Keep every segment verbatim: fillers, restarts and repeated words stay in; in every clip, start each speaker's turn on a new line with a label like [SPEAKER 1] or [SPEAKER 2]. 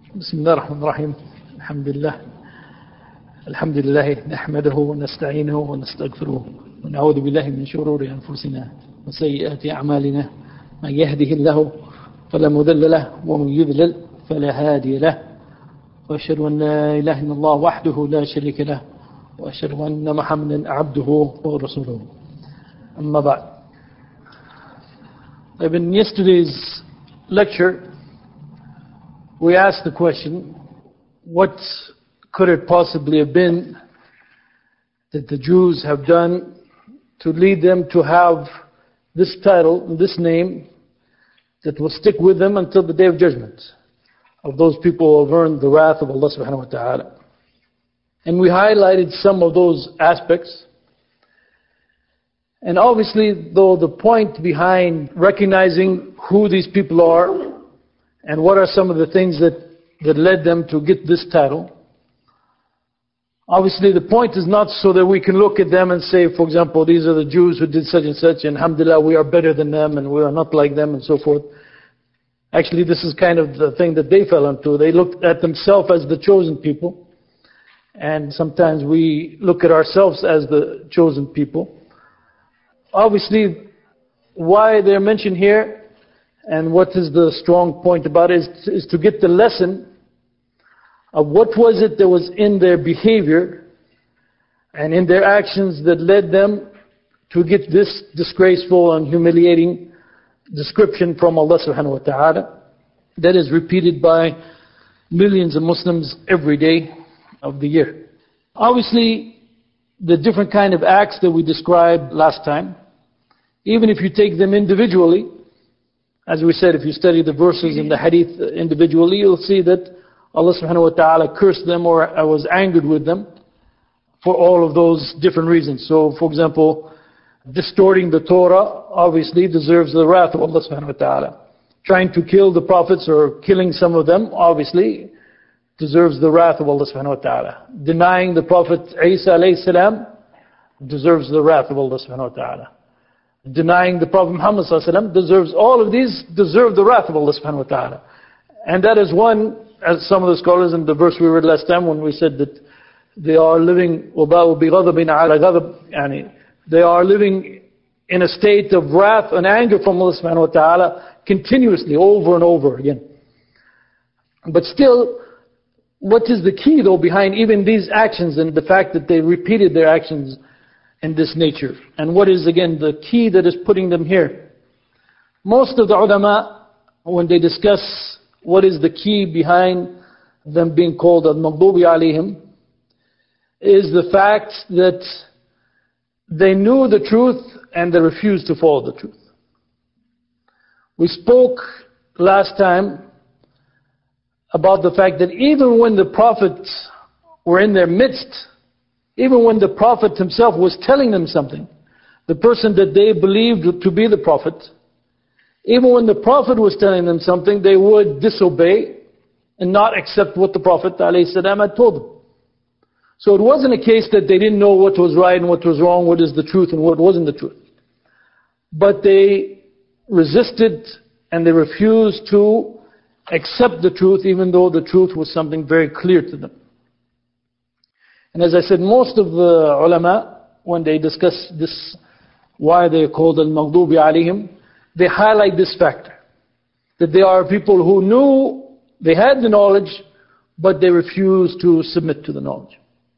[SPEAKER 1] بسم الله الرحمن الرحيم. الحمد لله الحمد لله نحمده ونستعينه ونستغفره ونعوذ بالله من شرور أنفسنا وسيئات أعمالنا. من يهده الله فلا مضل له ومن يضلل فلا هادي له. وأشهد أن لا إله إلا الله وحده لا شريك له وأشهد أن محمدا عبده ورسوله. أما بعد. In yesterday's lecture we asked the question, what could it possibly have been that the Jews have done to lead them to have this title, this name, that will stick with them until the Day of Judgment, of those people who have earned the wrath of Allah subhanahu wa ta'ala. And we highlighted some of those aspects. And obviously, though, the point behind recognizing who these people are and what are some of the things that, that led them to get this title, obviously the point is not so that we can look at them and say, for example, these are the Jews who did such and such, and alhamdulillah, we are better than them and we are not like them and so forth. Actually, this is kind of the thing that they fell into. They looked at themselves as the chosen people. And sometimes we look at ourselves as the chosen people. Obviously, why they're mentioned here and what is the strong point about it is, is to get the lesson of what was it that was in their behavior and in their actions that led them to get this disgraceful and humiliating description from Allah subhanahu wa ta'ala that is repeated by millions of Muslims every day of the year. Obviously, the different kind of acts that we described last time, even if you take them individually, as we said, if you study the verses in the hadith individually, you'll see that Allah subhanahu wa ta'ala cursed them or was angered with them for all of those different reasons. So, for example, distorting the Torah obviously deserves the wrath of Allah subhanahu wa ta'ala. Trying to kill the prophets or killing some of them obviously deserves the wrath of Allah subhanahu wa ta'ala. Denying the Prophet Isa alayhi salam deserves the wrath of Allah subhanahu wa ta'ala. Denying the Prophet Muhammad sallallahu alayhi wa sallam deserves, all of these deserve the wrath of Allah subhanahu wa ta'ala. And that is one, as some of the scholars in the verse we read last time when we said that they are living وَبَاءُ بِغَضَبٍ عَلَى غَضَبٍ, يعني they are living in a state of wrath and anger from Allah subhanahu wa ta'ala continuously, over and over again. But still, what is the key though behind even these actions and the fact that they repeated their actions in this nature? And what is again the key that is putting them here? Most of the ulama, when they discuss what is the key behind them being called al-Maghdubi alayhim, is the fact that they knew the truth and they refused to follow the truth. We spoke last time about the fact that even when the prophets were in their midst, even when the Prophet himself was telling them something, the person that they believed to be the Prophet, even when the Prophet was telling them something, they would disobey and not accept what the Prophet ﷺ had told them. So it wasn't a case that they didn't know what was right and what was wrong, what is the truth and what wasn't the truth. But they resisted and they refused to accept the truth, even though the truth was something very clear to them. And as I said, most of the ulama, when they discuss this, why they are called al-Maghdubi alayhim, they highlight this factor, that they are people who knew, they had the knowledge, but they refused to submit to the knowledge.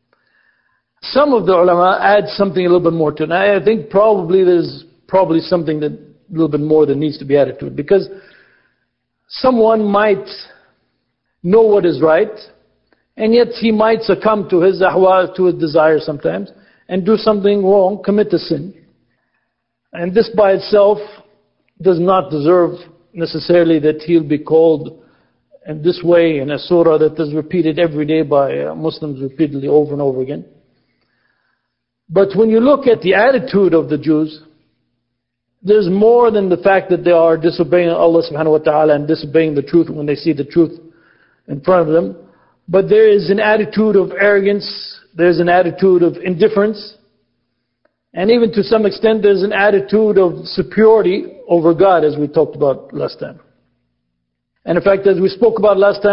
[SPEAKER 1] Some of the ulama add something a little bit more to it. And I think probably there's probably something that a little bit more that needs to be added to it, because someone might know what is right, and yet he might succumb to his ahwa, to his desire sometimes, and do something wrong, commit a sin. And this by itself does not deserve necessarily that he'll be called in this way in a surah that is repeated every day by Muslims repeatedly over and over again. But when you look at the attitude of the Jews, there's more than the fact that they are disobeying Allah subhanahu wa ta'ala and disobeying the truth when they see the truth in front of them. But there is an attitude of arrogance, there's an attitude of indifference, and even to some extent there's an attitude of superiority over God, as we talked about last time. And in fact, as we spoke about last time,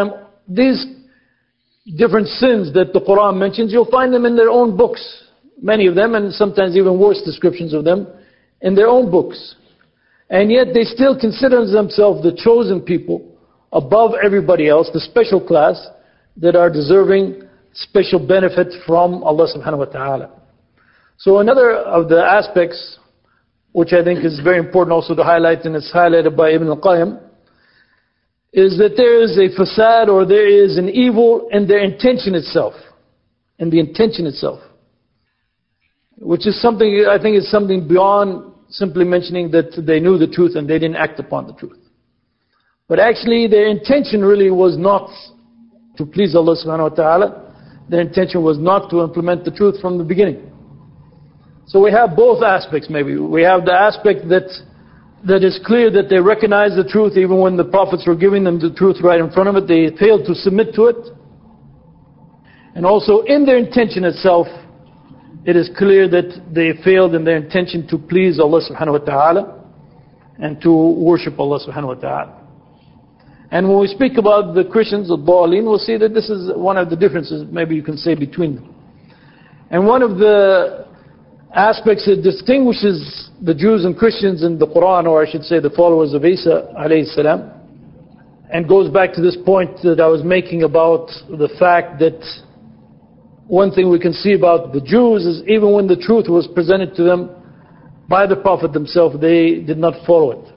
[SPEAKER 1] these different sins that the Quran mentions, you'll find them in their own books. Many of them, and sometimes even worse descriptions of them, in their own books. And yet they still consider themselves the chosen people above everybody else, the special class that are deserving special benefit from Allah subhanahu wa ta'ala. So another of the aspects, which I think is very important also to highlight, and it's highlighted by Ibn al-Qayyim, is that there is a fasad, or there is an evil in their intention itself, in the intention itself. Which is something, I think is something beyond simply mentioning that they knew the truth and they didn't act upon the truth. But actually their intention really was not to please Allah subhanahu wa ta'ala. Their intention was not to implement the truth from the beginning. So we have both aspects maybe. We have the aspect that that is clear that they recognize the truth even when the prophets were giving them the truth right in front of it. They failed to submit to it. And also in their intention itself, it is clear that they failed in their intention to please Allah subhanahu wa ta'ala and to worship Allah subhanahu wa ta'ala. And when we speak about the Christians, the Dhalin, we'll see that this is one of the differences, maybe you can say, between them. And one of the aspects that distinguishes the Jews and Christians in the Quran, or I should say the followers of Isa alayhi salam, and goes back to this point that I was making about the fact that one thing we can see about the Jews is even when the truth was presented to them by the Prophet themselves, they did not follow it.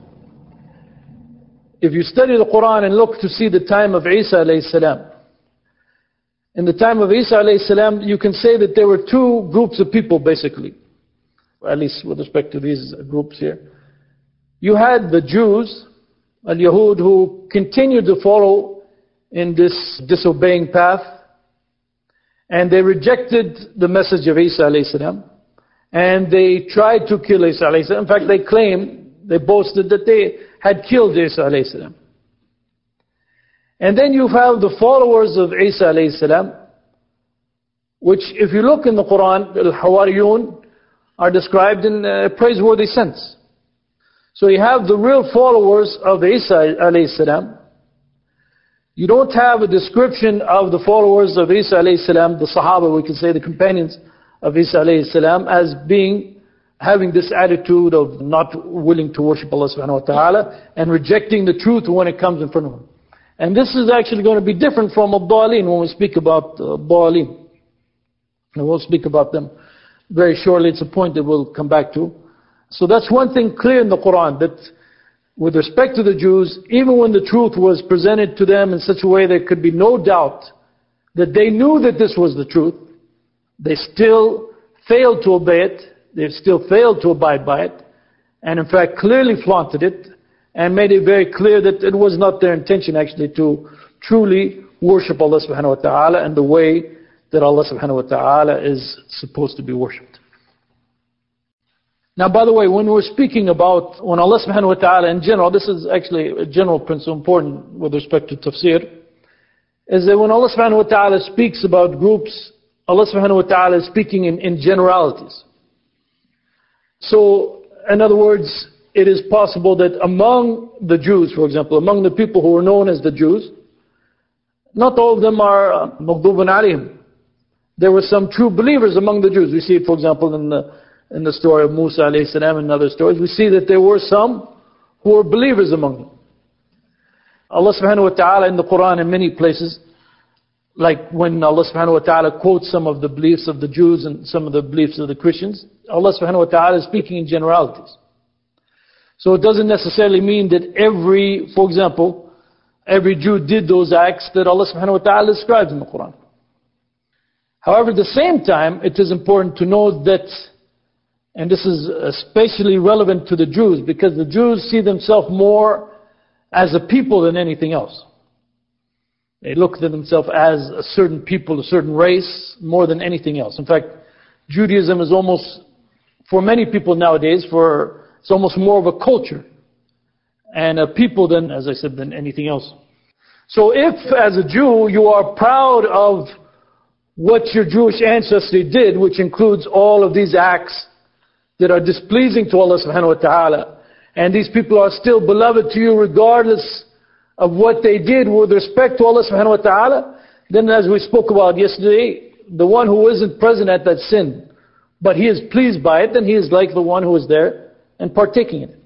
[SPEAKER 1] If you study the Quran and look to see the time of Isa alayhi salam, in the time of Isa alayhi salam, you can say that there were two groups of people basically, at least with respect to these groups here. You had the Jews, al-Yahud, who continued to follow in this disobeying path, and they rejected the message of Isa alayhi salam, and they tried to kill Isa alayhi salam. In fact, they claimed, they boasted that they had killed Isa alayhi salam. And then you have the followers of Isa alayhi salam, which if you look in the Quran, al-Hawariyun are described in a praiseworthy sense. So you have the real followers of Isa alayhi salam. You don't have a description of the followers of Isa alayhi salam, the Sahaba, we can say the companions of Isa alayhi salam, as being, having this attitude of not willing to worship Allah subhanahu wa ta'ala and rejecting the truth when it comes in front of them. And this is actually going to be different from Ad-Dhalin when we speak about uh, Dhalin. And we'll speak about them very shortly. It's a point that we'll come back to. So that's one thing clear in the Quran, that with respect to the Jews, even when the truth was presented to them in such a way there could be no doubt that they knew that this was the truth, they still failed to obey it, they still failed to abide by it, and in fact clearly flaunted it, and made it very clear that it was not their intention actually to truly worship Allah subhanahu wa ta'ala in the way that Allah subhanahu wa ta'ala is supposed to be worshipped. Now, by the way, when we're speaking about, when Allah subhanahu wa ta'ala in general, this is actually a general principle important with respect to tafsir, is that when Allah subhanahu wa ta'ala speaks about groups, Allah subhanahu wa ta'ala is speaking in, in generalities. So, in other words, it is possible that among the Jews, for example, among the people who are known as the Jews, not all of them are maghdubun alayhim. There were some true believers among the Jews. We see it, for example, in the in the story of Musa alayhi salam and other stories. We see that there were some who were believers among them. Allah subhanahu wa ta'ala in the Quran in many places, like when Allah subhanahu wa ta'ala quotes some of the beliefs of the Jews and some of the beliefs of the Christians, Allah subhanahu wa ta'ala is speaking in generalities. So it doesn't necessarily mean that every, for example, every Jew did those acts that Allah subhanahu wa ta'ala describes in the Quran. However, at the same time, it is important to note that, and this is especially relevant to the Jews, because the Jews see themselves more as a people than anything else. They look at themselves as a certain people, a certain race, more than anything else. In fact, Judaism is almost, for many people nowadays, for it's almost more of a culture and a people than, as I said, than anything else. So if, as a Jew, you are proud of what your Jewish ancestry did, which includes all of these acts that are displeasing to Allah subhanahu wa ta'ala, and these people are still beloved to you regardless of what they did with respect to Allah subhanahu wa ta'ala, then as we spoke about yesterday, the one who isn't present at that sin, but he is pleased by it, then he is like the one who is there and partaking in it.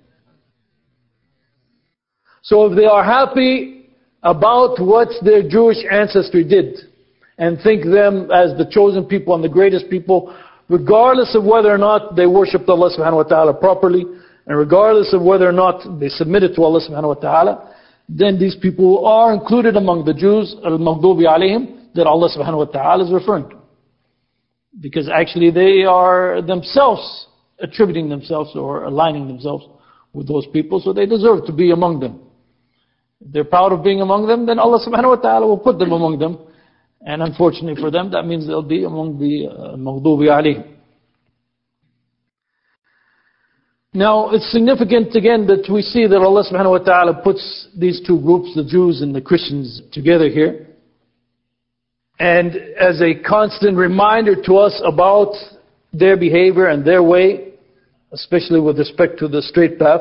[SPEAKER 1] So if they are happy about what their Jewish ancestry did, and think them as the chosen people and the greatest people, regardless of whether or not they worshipped Allah subhanahu wa ta'ala properly, and regardless of whether or not they submitted to Allah subhanahu wa ta'ala, then these people are included among the Jews, al-Maghdubi alayhim, that Allah subhanahu wa ta'ala is referring to. Because actually they are themselves attributing themselves or aligning themselves with those people, so they deserve to be among them. If they're proud of being among them, then Allah subhanahu wa ta'ala will put them among them. And unfortunately for them, that means they'll be among the uh, Maghdubi alayhim. Now, it's significant again that we see that Allah subhanahu wa ta'ala puts these two groups, the Jews and the Christians, together here. And as a constant reminder to us about their behavior and their way, especially with respect to the straight path.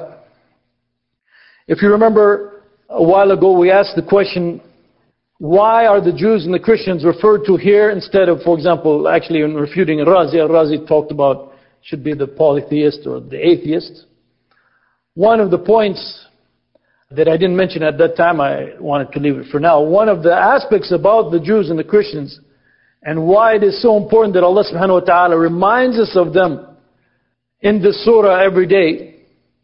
[SPEAKER 1] If you remember, a while ago we asked the question, why are the Jews and the Christians referred to here instead of, for example, actually in refuting Al-Razi, Al-Razi talked about should be the polytheist or the atheist. One of the points that I didn't mention at that time, I wanted to leave it for now. One of the aspects about the Jews and the Christians and why it is so important that Allah subhanahu wa ta'ala reminds us of them in this surah every day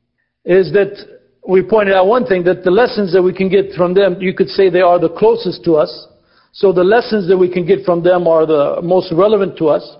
[SPEAKER 1] is that we pointed out one thing, that the lessons that we can get from them, you could say they are the closest to us. So the lessons that we can get from them are the most relevant to us.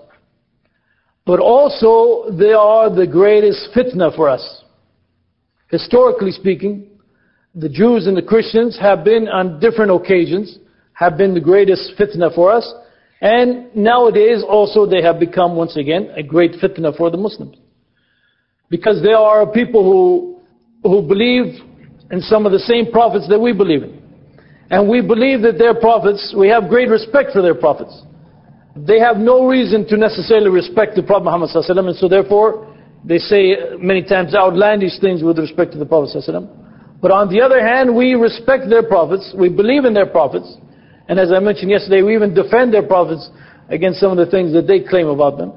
[SPEAKER 1] But also, they are the greatest fitna for us. Historically speaking, the Jews and the Christians have been on different occasions, have been the greatest fitna for us. And nowadays also they have become once again a great fitna for the Muslims. Because they are people who who believe in some of the same prophets that we believe in. And we believe that their prophets, we have great respect for their prophets. They have no reason to necessarily respect the Prophet Muhammad sallallahu alaihi wasallam, and so therefore they say many times outlandish things with respect to the Prophet sallallahu alaihi wasallam. But on the other hand, we respect their prophets, we believe in their prophets, and as I mentioned yesterday, we even defend their prophets against some of the things that they claim about them.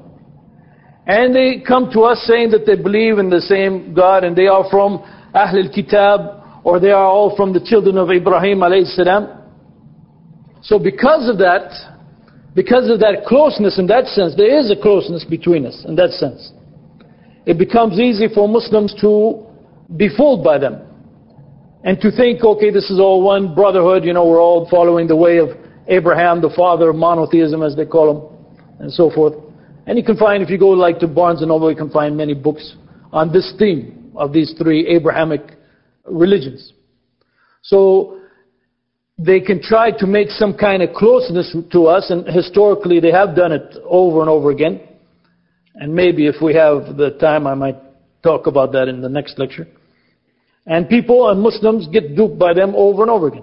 [SPEAKER 1] And they come to us saying that they believe in the same God and they are from Ahl al-Kitab, or they are all from the children of Ibrahim alayhi salam. So because of that, because of that closeness in that sense, there is a closeness between us in that sense. It becomes easy for Muslims to be fooled by them. And to think, okay, this is all one brotherhood, you know, we're all following the way of Abraham, the father of monotheism as they call him, and so forth. And you can find, if you go like to Barnes and Noble, you can find many books on this theme of these three Abrahamic religions. So they can try to make some kind of closeness to us, and historically they have done it over and over again. And maybe if we have the time, I might talk about that in the next lecture. And people and Muslims get duped by them over and over again.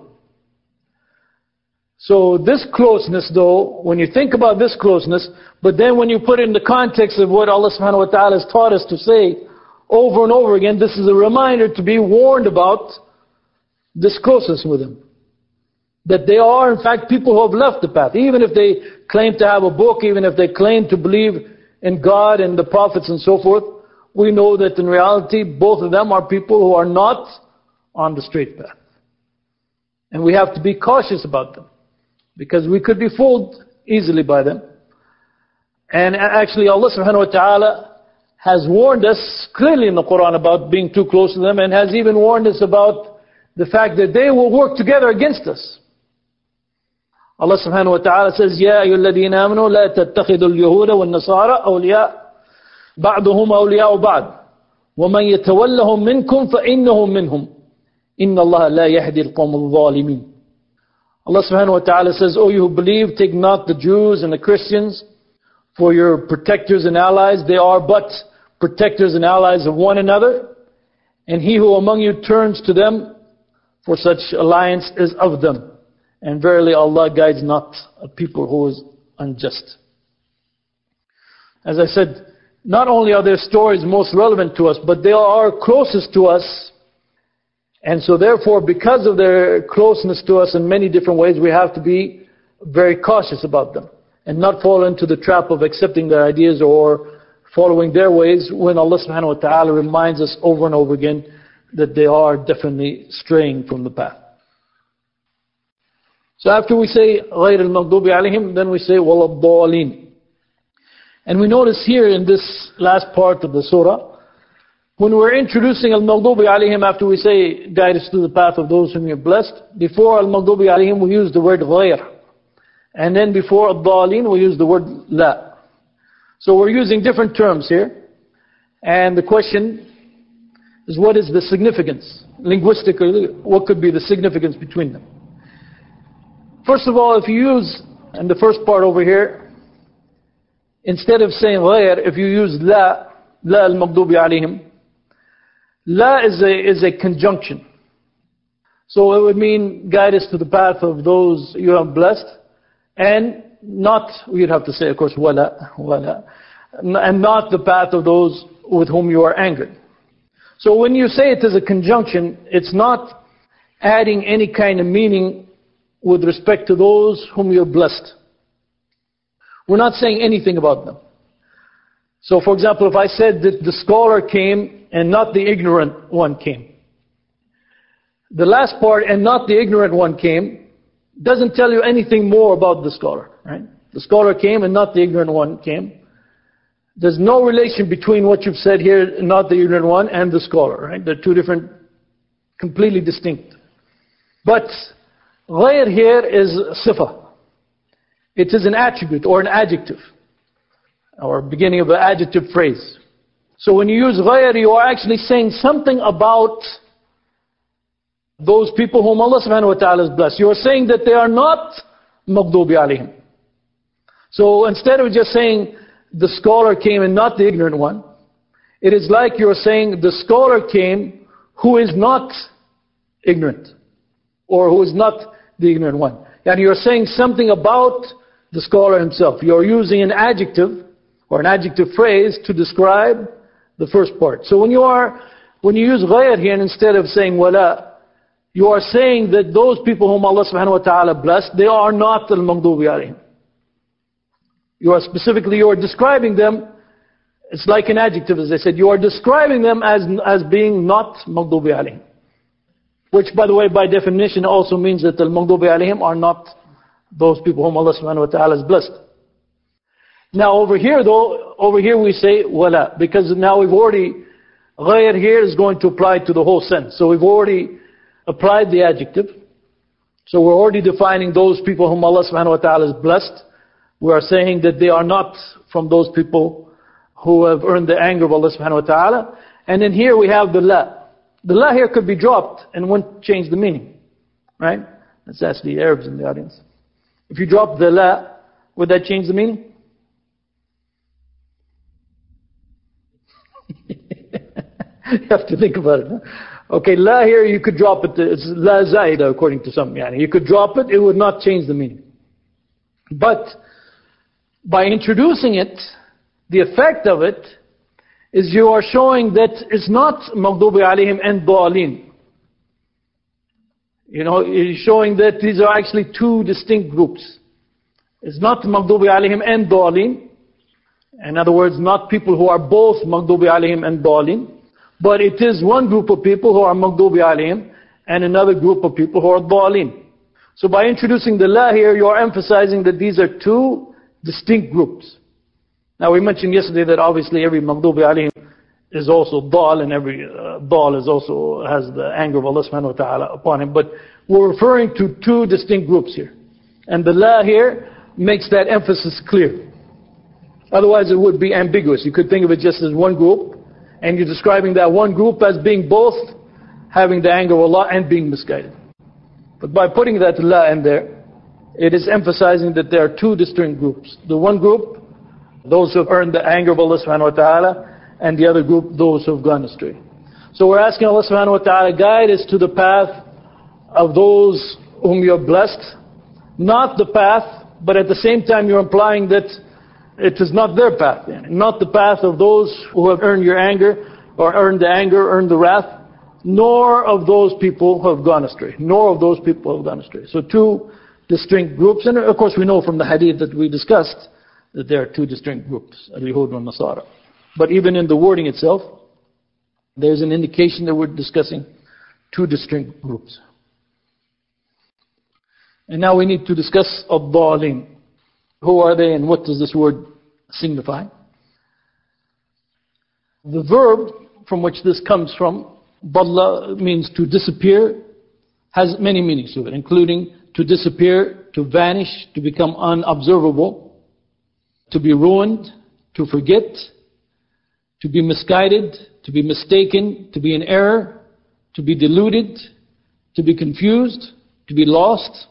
[SPEAKER 1] So this closeness though, when you think about this closeness, but then when you put it in the context of what Allah subhanahu wa ta'ala has taught us to say over and over again, this is a reminder to be warned about this closeness with Him. That they are in fact people who have left the path. Even if they claim to have a book, even if they claim to believe in God and the prophets and so forth, we know that in reality both of them are people who are not on the straight path. And we have to be cautious about them, because we could be fooled easily by them. And actually Allah subhanahu wa ta'ala has warned us clearly in the Quran about being too close to them, and has even warned us about the fact that they will work together against us. Allah subhanahu wa ta'ala says, يَا أَيُّهَا الَّذِينَ آمَنُوا لَا تَتَّخِذُوا الْيَهُودَ وَالنَّصَارَى أَوْلِيَاءَ بَعْضُهُمْ أَوْلِيَاءُ بَعْضٍ وَمَنْ يَتَوَلَّهُمْ مِنْكُمْ فَإِنَّهُمْ مِنْهُمْ إِنَّ اللَّهَ لَا يَهْدِي الْقَوْمَ الظَّالِمِينَ. Allah subhanahu wa ta'ala says, O you who believe, take not the Jews and the Christians for your protectors and allies. They are but protectors and allies of one another. And he who among you turns to them for such alliance is of them. And verily Allah guides not a people who is unjust. As I said, not only are their stories most relevant to us, but they are closest to us And so therefore, because of their closeness to us in many different ways, we have to be very cautious about them and not fall into the trap of accepting their ideas or following their ways when Allah subhanahu wa ta'ala reminds us over and over again that they are definitely straying from the path. So after we say غَيْرِ الْمَغْضُوبِ عَلَيْهِمْ, then we say وَلَا الضَّالِينَ. And we notice here in this last part of the surah, when we're introducing al-Maghdubi alayhim, after we say guide us to the path of those whom you're blessed, before al-Maghdubi alayhim we use the word غَيْر. And then before al-Dhalin we use the word la. So we're using different terms here. And the question is, what is the significance? Linguistically, what could be the significance between them? First of all, if you use, in the first part over here, instead of saying غَيْر, if you use la, la al-Maghdubi alayhim, la is a, is a conjunction. So it would mean guide us to the path of those you have blessed, and not, you'd have to say of course, wala, wala, and not the path of those with whom you are angered. So when you say it as a conjunction, it's not adding any kind of meaning with respect to those whom you're blessed. We're not saying anything about them. So for example, if I said that the scholar came and not the ignorant one came, the last part, and not the ignorant one came, doesn't tell you anything more about the scholar, right? The scholar came and not the ignorant one came. There's no relation between what you've said here, not the ignorant one, and the scholar, right? They're two different, completely distinct. But غَيْر here is sifa. It is an attribute or an adjective, or beginning of an adjective phrase. So when you use غَيْر, you are actually saying something about those people whom Allah subhanahu wa ta'ala has blessed. You are saying that they are not maghdubi alayhim. So instead of just saying the scholar came and not the ignorant one, it is like you're saying the scholar came who is not ignorant, or who is not the ignorant one. And you're saying something about the scholar himself. You're using an adjective or an adjective phrase to describe the first part. So when you are, when you use غَيْر here, and instead of saying wala, you are saying that those people whom Allah subhanahu wa ta'ala blessed, they are not al-maghdubi alayhim. You are specifically, you are describing them, it's like an adjective as I said, you are describing them as, as being not maghdubi alayhim. Which by the way, by definition also means that al-maghdubi alayhim are not those people whom Allah subhanahu wa ta'ala has blessed. Now over here though, over here we say wala, because now we've already, غَيْر here is going to apply to the whole sentence. So we've already applied the adjective. So we're already defining those people whom Allah subhanahu wa ta'ala has blessed. We are saying that they are not from those people who have earned the anger of Allah subhanahu wa ta'ala. And then here we have the la. The la here could be dropped and wouldn't change the meaning. Right? Let's ask the Arabs in the audience. If you drop the la, would that change the meaning? You have to think about it. Huh? Okay, la here you could drop it. It's la zaida according to some. Yani. You could drop it, it would not change the meaning. But by introducing it, the effect of it is you are showing that it's not maghdubi alayhim and dhalin. You know, you're showing that these are actually two distinct groups. It's not maghdubi alayhim and dhalin. In other words, not people who are both maghdubi alayhim and dhalin. But it is one group of people who are maghdubi alayhim and another group of people who are dhalin. So by introducing the la here, you are emphasizing that these are two distinct groups. Now we mentioned yesterday that obviously every maghdubi alayhim is also dhal, and every uh, dhal is also has the anger of Allah subhanahu wa ta'ala upon him. But we're referring to two distinct groups here. And the la here makes that emphasis clear. Otherwise it would be ambiguous. You could think of it just as one group, and you're describing that one group as being both having the anger of Allah and being misguided. But by putting that la in there, it is emphasizing that there are two distinct groups. The one group, those who have earned the anger of Allah subhanahu wa ta'ala, and the other group, those who have gone astray. So we're asking Allah subhanahu wa ta'ala, guide us to the path of those whom you have blessed. Not the path, but at the same time you're implying that it is not their path. Not the path of those who have earned your anger, or earned the anger, earned the wrath. nor of those people who have gone astray. Nor of those people who have gone astray. So two distinct groups. And of course we know from the hadith that we discussed that there are two distinct groups, al-Yahud and Nasara. But even in the wording itself, there's an indication that we're discussing two distinct groups. And now we need to discuss ad-dhalin. Who are they and what does this word signify? The verb from which this comes from, dhalla, means to disappear, has many meanings to it, including to disappear, to vanish, to become unobservable, to be ruined, to forget, to be misguided, to be mistaken, to be in error, to be deluded, to be confused, to be lost.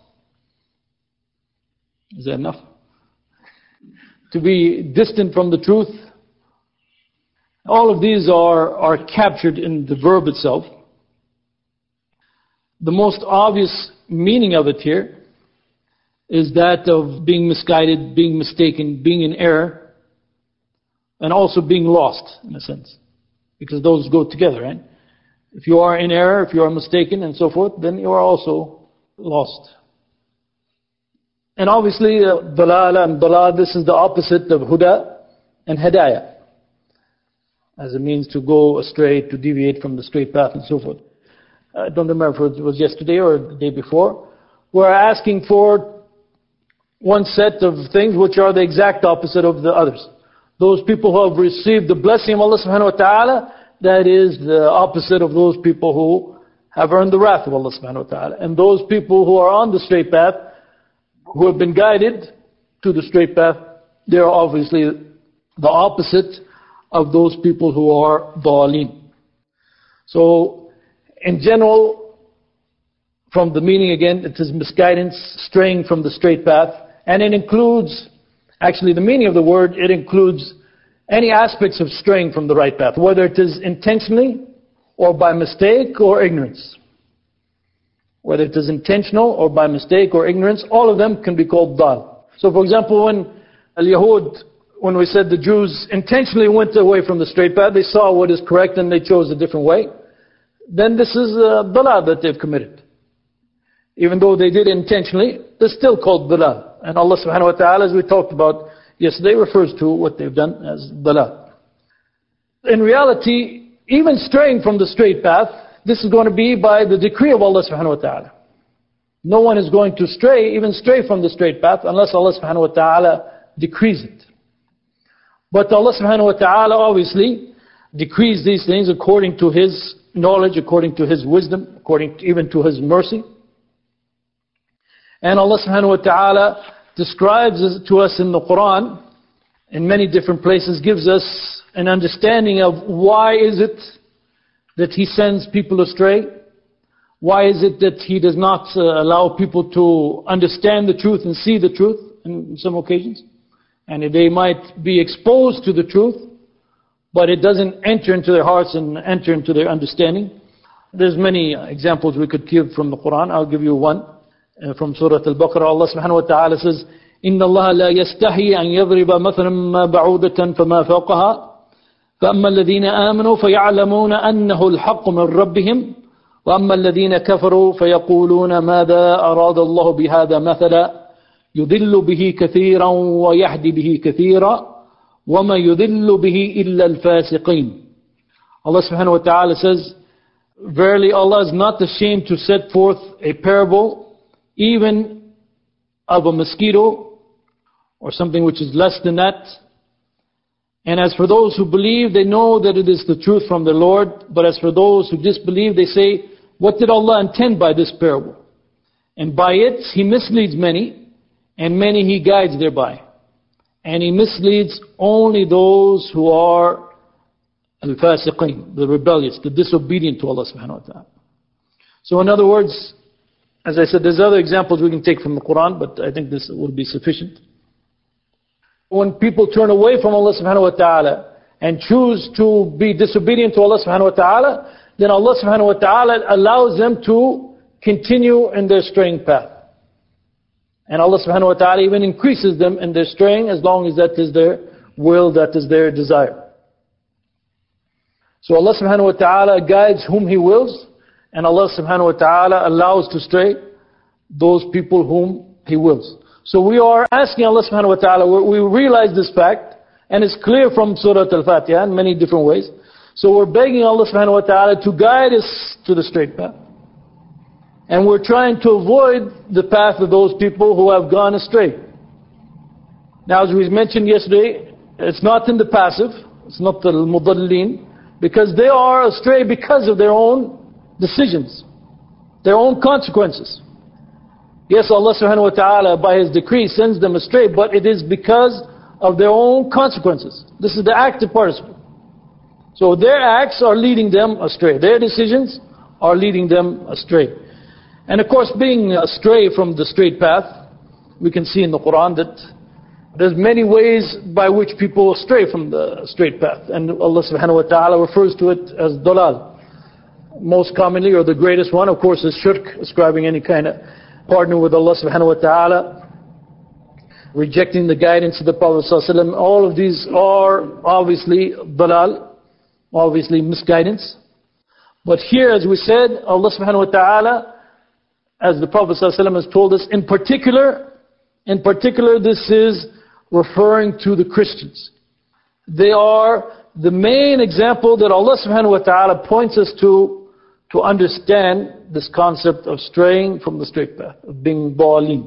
[SPEAKER 1] Is that enough? To be distant from the truth. All of these are, are captured in the verb itself. The most obvious meaning of it here is that of being misguided, being mistaken, being in error, and also being lost, in a sense. Because those go together, right? If you are in error, if you are mistaken, and so forth, then you are also lost. And obviously, uh, dalala and dalal, this is the opposite of huda and hidayah, as it means to go astray, to deviate from the straight path, and so forth. I don't remember if it was yesterday or the day before. We're asking for one set of things which are the exact opposite of the others. Those people who have received the blessing of Allah subhanahu wa ta'ala, that is the opposite of those people who have earned the wrath of Allah subhanahu wa ta'ala. And those people who are on the straight path, who have been guided to the straight path, they are obviously the opposite of those people who are dhalin. So, in general, from the meaning again, it is misguidance, straying from the straight path. And it includes, actually the meaning of the word, it includes any aspects of straying from the right path, whether it is intentionally or by mistake or ignorance. Whether it is intentional or by mistake or ignorance, all of them can be called dhal. So for example, when al-Yahud, when we said the Jews intentionally went away from the straight path, they saw what is correct and they chose a different way, then this is uh, dalal that they've committed. Even though they did it intentionally, they're still called dalal. And Allah subhanahu wa ta'ala, as we talked about yesterday, refers to what they've done as dalal. In reality, even straying from the straight path, this is going to be by the decree of Allah subhanahu wa ta'ala. No one is going to stray, even stray from the straight path, unless Allah subhanahu wa ta'ala decrees it. But Allah subhanahu wa ta'ala obviously decrees these things according to His knowledge, according to His wisdom, according to, even to His mercy. And Allah subhanahu wa ta'ala describes to us in the Quran, in many different places, gives us an understanding of why is it that He sends people astray? Why is it that He does not uh, allow people to understand the truth and see the truth in some occasions? And they might be exposed to the truth, but it doesn't enter into their hearts and enter into their understanding. There's many examples we could give from the Quran. I'll give you one uh, from Surah Al-Baqarah. Allah subhanahu wa ta'ala says, إِنَّ اللَّهَ لَا يَسْتَحِي أَن يَضْرِبَ مَثْلًا مَا بَعُودَةً فَمَا فَوْقَهَا فأما الذين آمنوا فيعلمون أنه الحق من ربهم وأما الذين كفروا فيقولون ماذا أراد الله بهذا مثلا يضل به كثيرا ويهدي به كثيرا وما يضل به إلا الفاسقين. Allah subhanahu wa ta'ala says, verily Allah is not ashamed to set forth a parable even of a mosquito or something which is less than that. And as for those who believe, they know that it is the truth from their Lord. But as for those who disbelieve, they say, what did Allah intend by this parable? And by it, He misleads many, and many He guides thereby. And He misleads only those who are al-fasiqeen, the rebellious, the disobedient to Allah subhanahu wa ta'ala. So in other words, as I said, there's other examples we can take from the Quran, but I think this will be sufficient. When people turn away from Allah subhanahu wa ta'ala and choose to be disobedient to Allah subhanahu wa ta'ala, then Allah subhanahu wa ta'ala allows them to continue in their straying path. And Allah subhanahu wa ta'ala even increases them in their straying as long as that is their will, that is their desire. So Allah subhanahu wa ta'ala guides whom He wills, and Allah subhanahu wa ta'ala allows to stray those people whom He wills. So we are asking Allah subhanahu wa ta'ala, we realize this fact, and it's clear from Surah Al-Fatiha in many different ways. So we're begging Allah subhanahu wa ta'ala to guide us to the straight path. And we're trying to avoid the path of those people who have gone astray. Now, as we mentioned yesterday, it's not in the passive, it's not the mudallin, because they are astray because of their own decisions, their own consequences. Yes, Allah subhanahu wa ta'ala by His decree sends them astray, but it is because of their own consequences. This is the active participle. So their acts are leading them astray. Their decisions are leading them astray. And of course, being astray from the straight path, we can see in the Quran that there's many ways by which people stray from the straight path. And Allah subhanahu wa ta'ala refers to it as dalal. Most commonly, or the greatest one, of course, is shirk, ascribing any kind of partner with Allah subhanahu wa ta'ala, rejecting the guidance of the Prophet sallallahu alaihi wasallam. All of these are obviously dalal, obviously misguidance. But here, as we said, Allah subhanahu wa ta'ala, as the Prophet sallallahu alaihi wasallam has told us, in particular, in particular, this is referring to the Christians. They are the main example that Allah subhanahu wa ta'ala points us to to understand this concept of straying from the straight path, of being dhalin.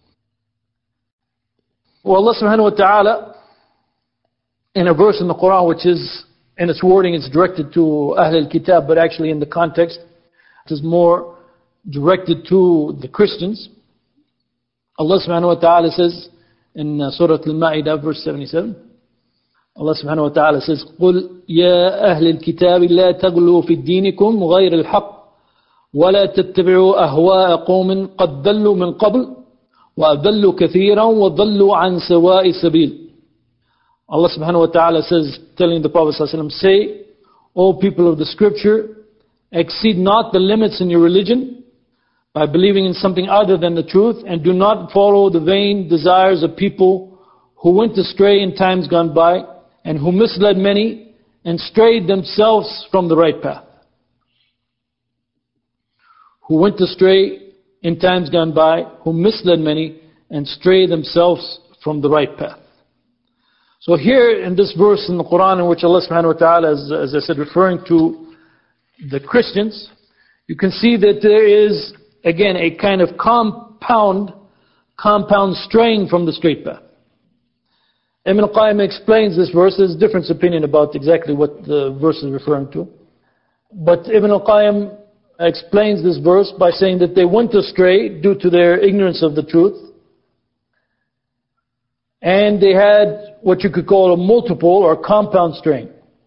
[SPEAKER 1] Well, Allah subhanahu wa ta'ala, in a verse in the Quran, which is, in its wording, it's directed to Ahl al-Kitab, but actually in the context, it is more directed to the Christians. Allah subhanahu wa ta'ala says in Surah Al-Ma'idah, verse seventy-seven, Allah subhanahu wa ta'ala says, قُلْ يَا أَهْلِ الْكِتَابِ لَا تَغْلُوا فِي دِينِكُمْ غَيْرِ الْحَقِّ وَلَا تَتَّبِعُوا أَهْوَاءَ قَوْمٍ قَدْ ضَلُّوا مِنْ قَبْلُ وَأَضَلُّوا كَثِيرًا وَضَلُّوا عَنْ سَوَاءِ السَّبِيلِ. Allah subhanahu wa ta'ala says, telling the Prophet sallallahu alaihi wasallam, say, O people of the scripture, exceed not the limits in your religion by believing in something other than the truth, and do not follow the vain desires of people who went astray in times gone by, and who misled many and strayed themselves from the right path. Who went astray in times gone by, who misled many and strayed themselves from the right path. So here in this verse in the Quran, in which Allah subhanahu wa ta'ala is, as I said, referring to the Christians, you can see that there is, again, a kind of compound, compound straying from the straight path. Ibn al-Qayyim explains this verse. There's a different opinion about exactly what the verse is referring to. But Ibn al-Qayyim explains this verse by saying that they went astray due to their ignorance of the truth. And they had what you could call a multiple or compound straying.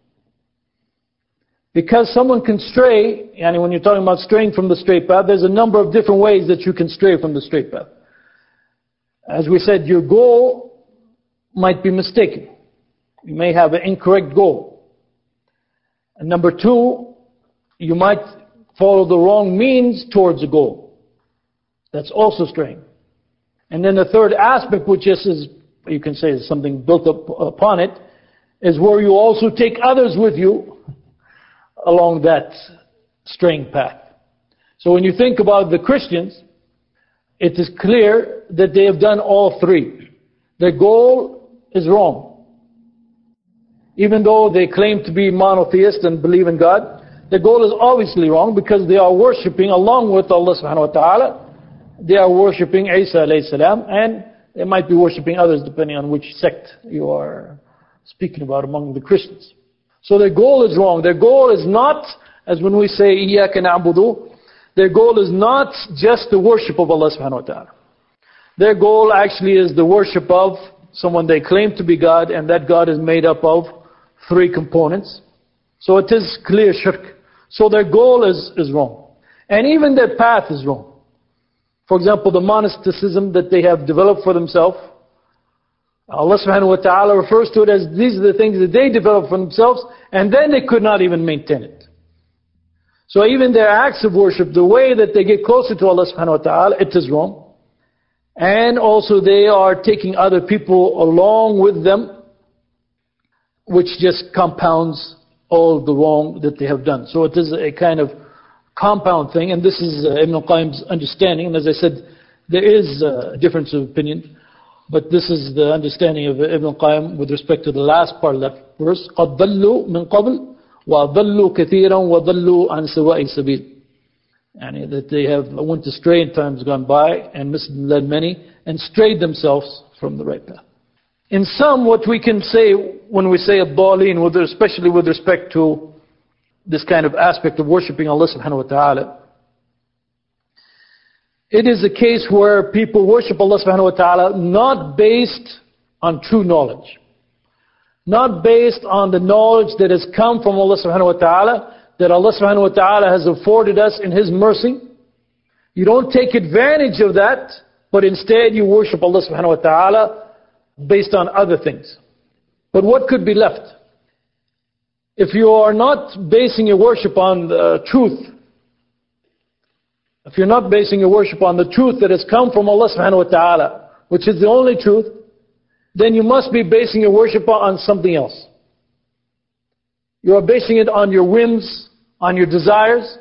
[SPEAKER 1] Because someone can stray, and when you're talking about straying from the straight path, there's a number of different ways that you can stray from the straight path. As we said, your goal might be mistaken. You may have an incorrect goal. And number two, you might follow the wrong means towards a goal. That's also straying. And then the third aspect, which is, is you can say is something built up upon it, is where you also take others with you along that straying path. So when you think about the Christians, it is clear that they have done all three. Their goal is wrong. Even though they claim to be monotheists and believe in God, their goal is obviously wrong, because they are worshipping along with Allah subhanahu wa ta'ala. They are worshipping Isa alayhi salam, and they might be worshipping others depending on which sect you are speaking about among the Christians. So their goal is wrong. Their goal is not, as when we say إِيَّاكَ نَعْبُدُ, their goal is not just the worship of Allah subhanahu wa ta'ala. Their goal actually is the worship of someone they claim to be God, and that God is made up of three components. So it is clear shirk. So their goal is, is wrong. And even their path is wrong. For example, the monasticism that they have developed for themselves, Allah subhanahu wa ta'ala refers to it as these are the things that they developed for themselves, and then they could not even maintain it. So even their acts of worship, the way that they get closer to Allah subhanahu wa ta'ala, it is wrong. And also they are taking other people along with them, which just compounds all the wrong that they have done. So it is a kind of compound thing, and this is uh, Ibn al-Qayyim's understanding. And as I said, there is a difference of opinion, but this is the understanding of Ibn al-Qayyim with respect to the last part of that verse. قَدْ ضَلُّوا مِنْ قَبْلِ وَضَلُّوا كَثِيرًا وَضَلُّوا عَنْ سَوَاءِ السَّبِيلِ. And that they have went astray in times gone by and misled many and strayed themselves from the right path. In sum, what we can say when we say ad-dallin, with especially with respect to this kind of aspect of worshipping Allah subhanahu wa ta'ala, it is a case where people worship Allah subhanahu wa ta'ala not based on true knowledge, not based on the knowledge that has come from Allah subhanahu wa ta'ala, that Allah subhanahu wa ta'ala has afforded us in His mercy. You don't take advantage of that, but instead you worship Allah subhanahu wa ta'ala based on other things. But what could be left? If you are not basing your worship on the truth, if you're not basing your worship on the truth that has come from Allah subhanahu wa ta'ala, which is the only truth, then you must be basing your worship on something else. You are basing it on your whims, on your desires.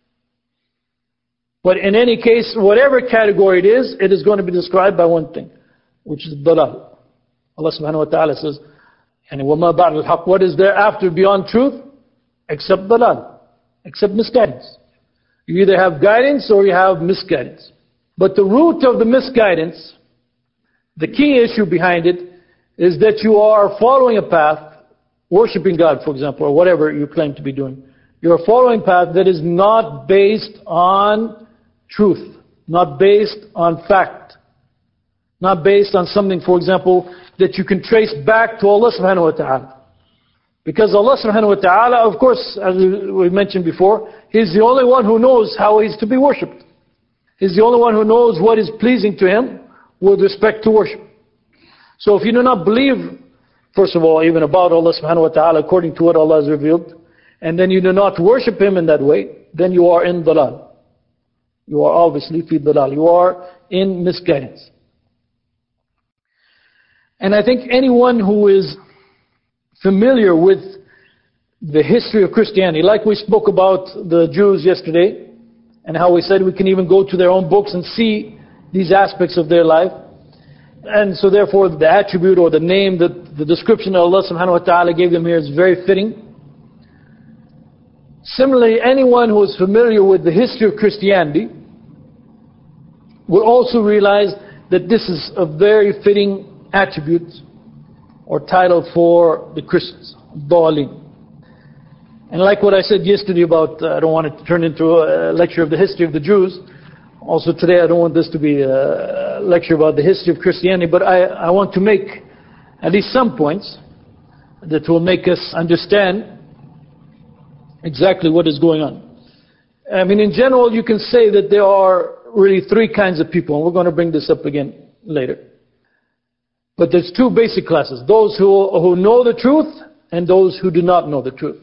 [SPEAKER 1] But in any case, whatever category it is, it is going to be described by one thing, which is dalal. Allah subhanahu wa ta'ala says, and وَمَا بَعْدَ الْحَقِّ, what is there after beyond truth? Except dalal, except misguidance. You either have guidance or you have misguidance. But the root of the misguidance, the key issue behind it, is that you are following a path, worshipping God, for example, or whatever you claim to be doing. You're following a path that is not based on truth, not based on fact, not based on something, for example, that you can trace back to Allah subhanahu wa ta'ala. Because Allah subhanahu wa ta'ala, of course, as we mentioned before, He's the only one who knows how He's to be worshipped. He's the only one who knows what is pleasing to Him with respect to worship. So if you do not believe, first of all, even about Allah subhanahu wa ta'ala according to what Allah has revealed, and then you do not worship Him in that way, then you are in dalal. You are obviously fi dalal. You are in misguidance. And I think anyone who is familiar with the history of Christianity, like we spoke about the Jews yesterday, and how we said we can even go to their own books and see these aspects of their life. And so therefore the attribute or the name, that the description that Allah subhanahu wa ta'ala gave them here is very fitting. Similarly, anyone who is familiar with the history of Christianity will also realize that this is a very fitting attribute or title for the Christians, Dallin. And like what I said yesterday about, uh, I don't want it to turn into a lecture of the history of the Jews. Also today I don't want this to be a lecture about the history of Christianity, but I, I want to make at least some points that will make us understand exactly what is going on. I mean, in general, you can say that there are really three kinds of people, and we're going to bring this up again later. But there's two basic classes, those who, who know the truth and those who do not know the truth.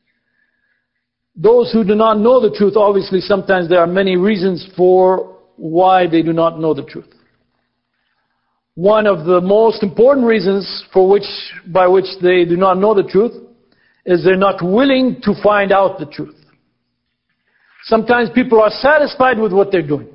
[SPEAKER 1] Those who do not know the truth, obviously sometimes there are many reasons for why they do not know the truth. One of the most important reasons for which, by which they do not know the truth is they're not willing to find out the truth. Sometimes people are satisfied with what they're doing.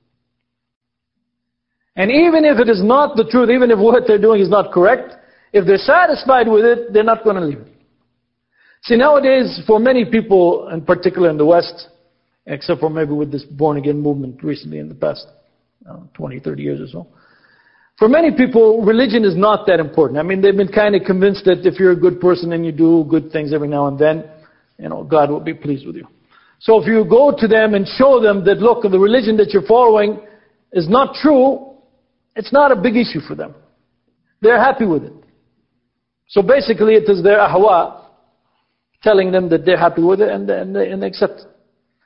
[SPEAKER 1] And even if it is not the truth, even if what they're doing is not correct, if they're satisfied with it, they're not going to leave it. See, nowadays, for many people, in particular in the West, except for maybe with this born-again movement recently in the past uh, twenty, thirty years or so, for many people, religion is not that important. I mean, they've been kind of convinced that if you're a good person and you do good things every now and then, you know, God will be pleased with you. So if you go to them and show them that, look, the religion that you're following is not true, it's not a big issue for them. They're happy with it. So basically it is their ahwa telling them that they're happy with it, and, and, they, and they accept it.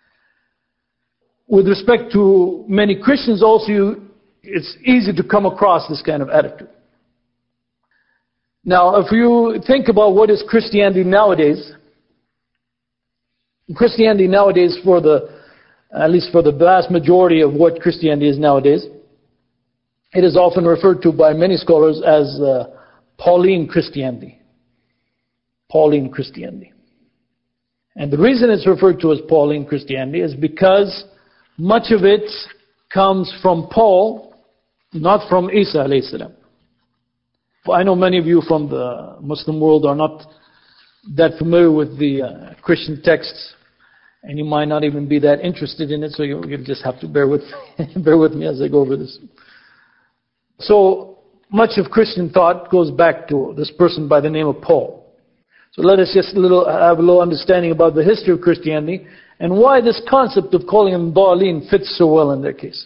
[SPEAKER 1] With respect to many Christians also, you, it's easy to come across this kind of attitude. Now, if you think about what is Christianity nowadays, Christianity nowadays, for the, at least for the vast majority of what Christianity is nowadays, it is often referred to by many scholars as uh, Pauline Christianity. Pauline Christianity. And the reason it's referred to as Pauline Christianity is because much of it comes from Paul, not from Isa alayhi salam. I know many of you from the Muslim world are not that familiar with the uh, Christian texts, and you might not even be that interested in it, so you, you just have to bear with bear with me as I go over this. So much of Christian thought goes back to this person by the name of Paul. So let us just a little, have a little understanding about the history of Christianity and why this concept of calling them Dhalin fits so well in their case.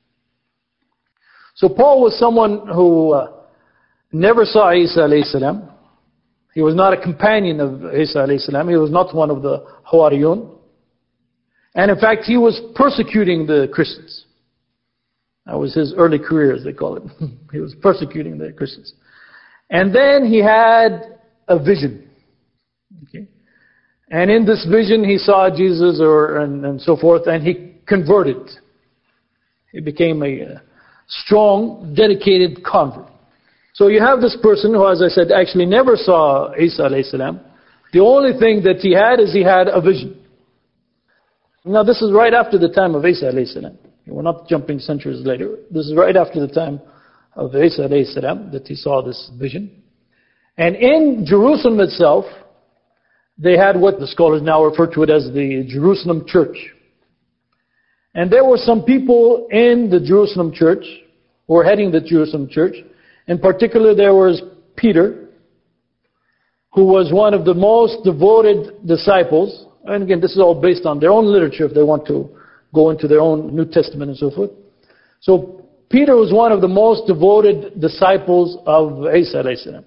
[SPEAKER 1] So Paul was someone who uh, never saw Isa alayhi salam. He was not a companion of Isa alayhi salam. He was not one of the Hawariyun. And in fact, he was persecuting the Christians. That was his early career, as they call it. He was persecuting the Christians. And then he had a vision. Okay. And in this vision, he saw Jesus or and, and so forth, and he converted. He became a uh, strong, dedicated convert. So you have this person who, as I said, actually never saw Isa alayhi salam. The only thing that he had is he had a vision. Now this is right after the time of Isa alayhi salam. We're not jumping centuries later. This is right after the time of Isa alayhi salam that he saw this vision. And in Jerusalem itself, they had what the scholars now refer to it as the Jerusalem church. And there were some people in the Jerusalem church, who were heading the Jerusalem church. In particular, there was Peter, who was one of the most devoted disciples. And again, this is all based on their own literature if they want to go into their own New Testament and so forth. So Peter was one of the most devoted disciples of Isa alayhi salam.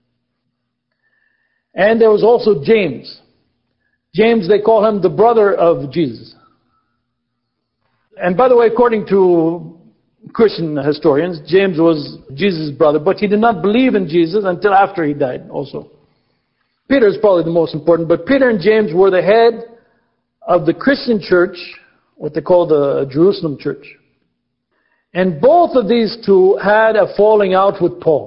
[SPEAKER 1] And there was also James. James, they call him the brother of Jesus. And by the way, according to Christian historians, James was Jesus' brother, but he did not believe in Jesus until after he died also. Peter is probably the most important, but Peter and James were the head of the Christian church, what they call the Jerusalem church. And both of these two had a falling out with Paul.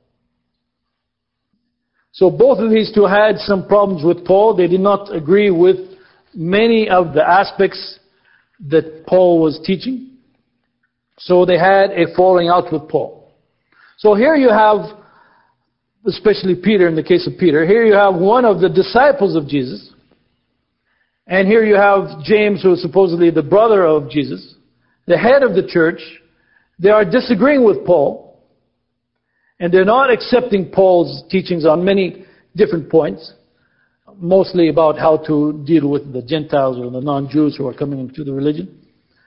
[SPEAKER 1] So both of these two had some problems with Paul. They did not agree with many of the aspects that Paul was teaching. So they had a falling out with Paul. So here you have, especially Peter, in the case of Peter, here you have one of the disciples of Jesus. And here you have James, who is supposedly the brother of Jesus, the head of the church. They are disagreeing with Paul. And they're not accepting Paul's teachings on many different points, mostly about how to deal with the Gentiles or the non-Jews who are coming into the religion.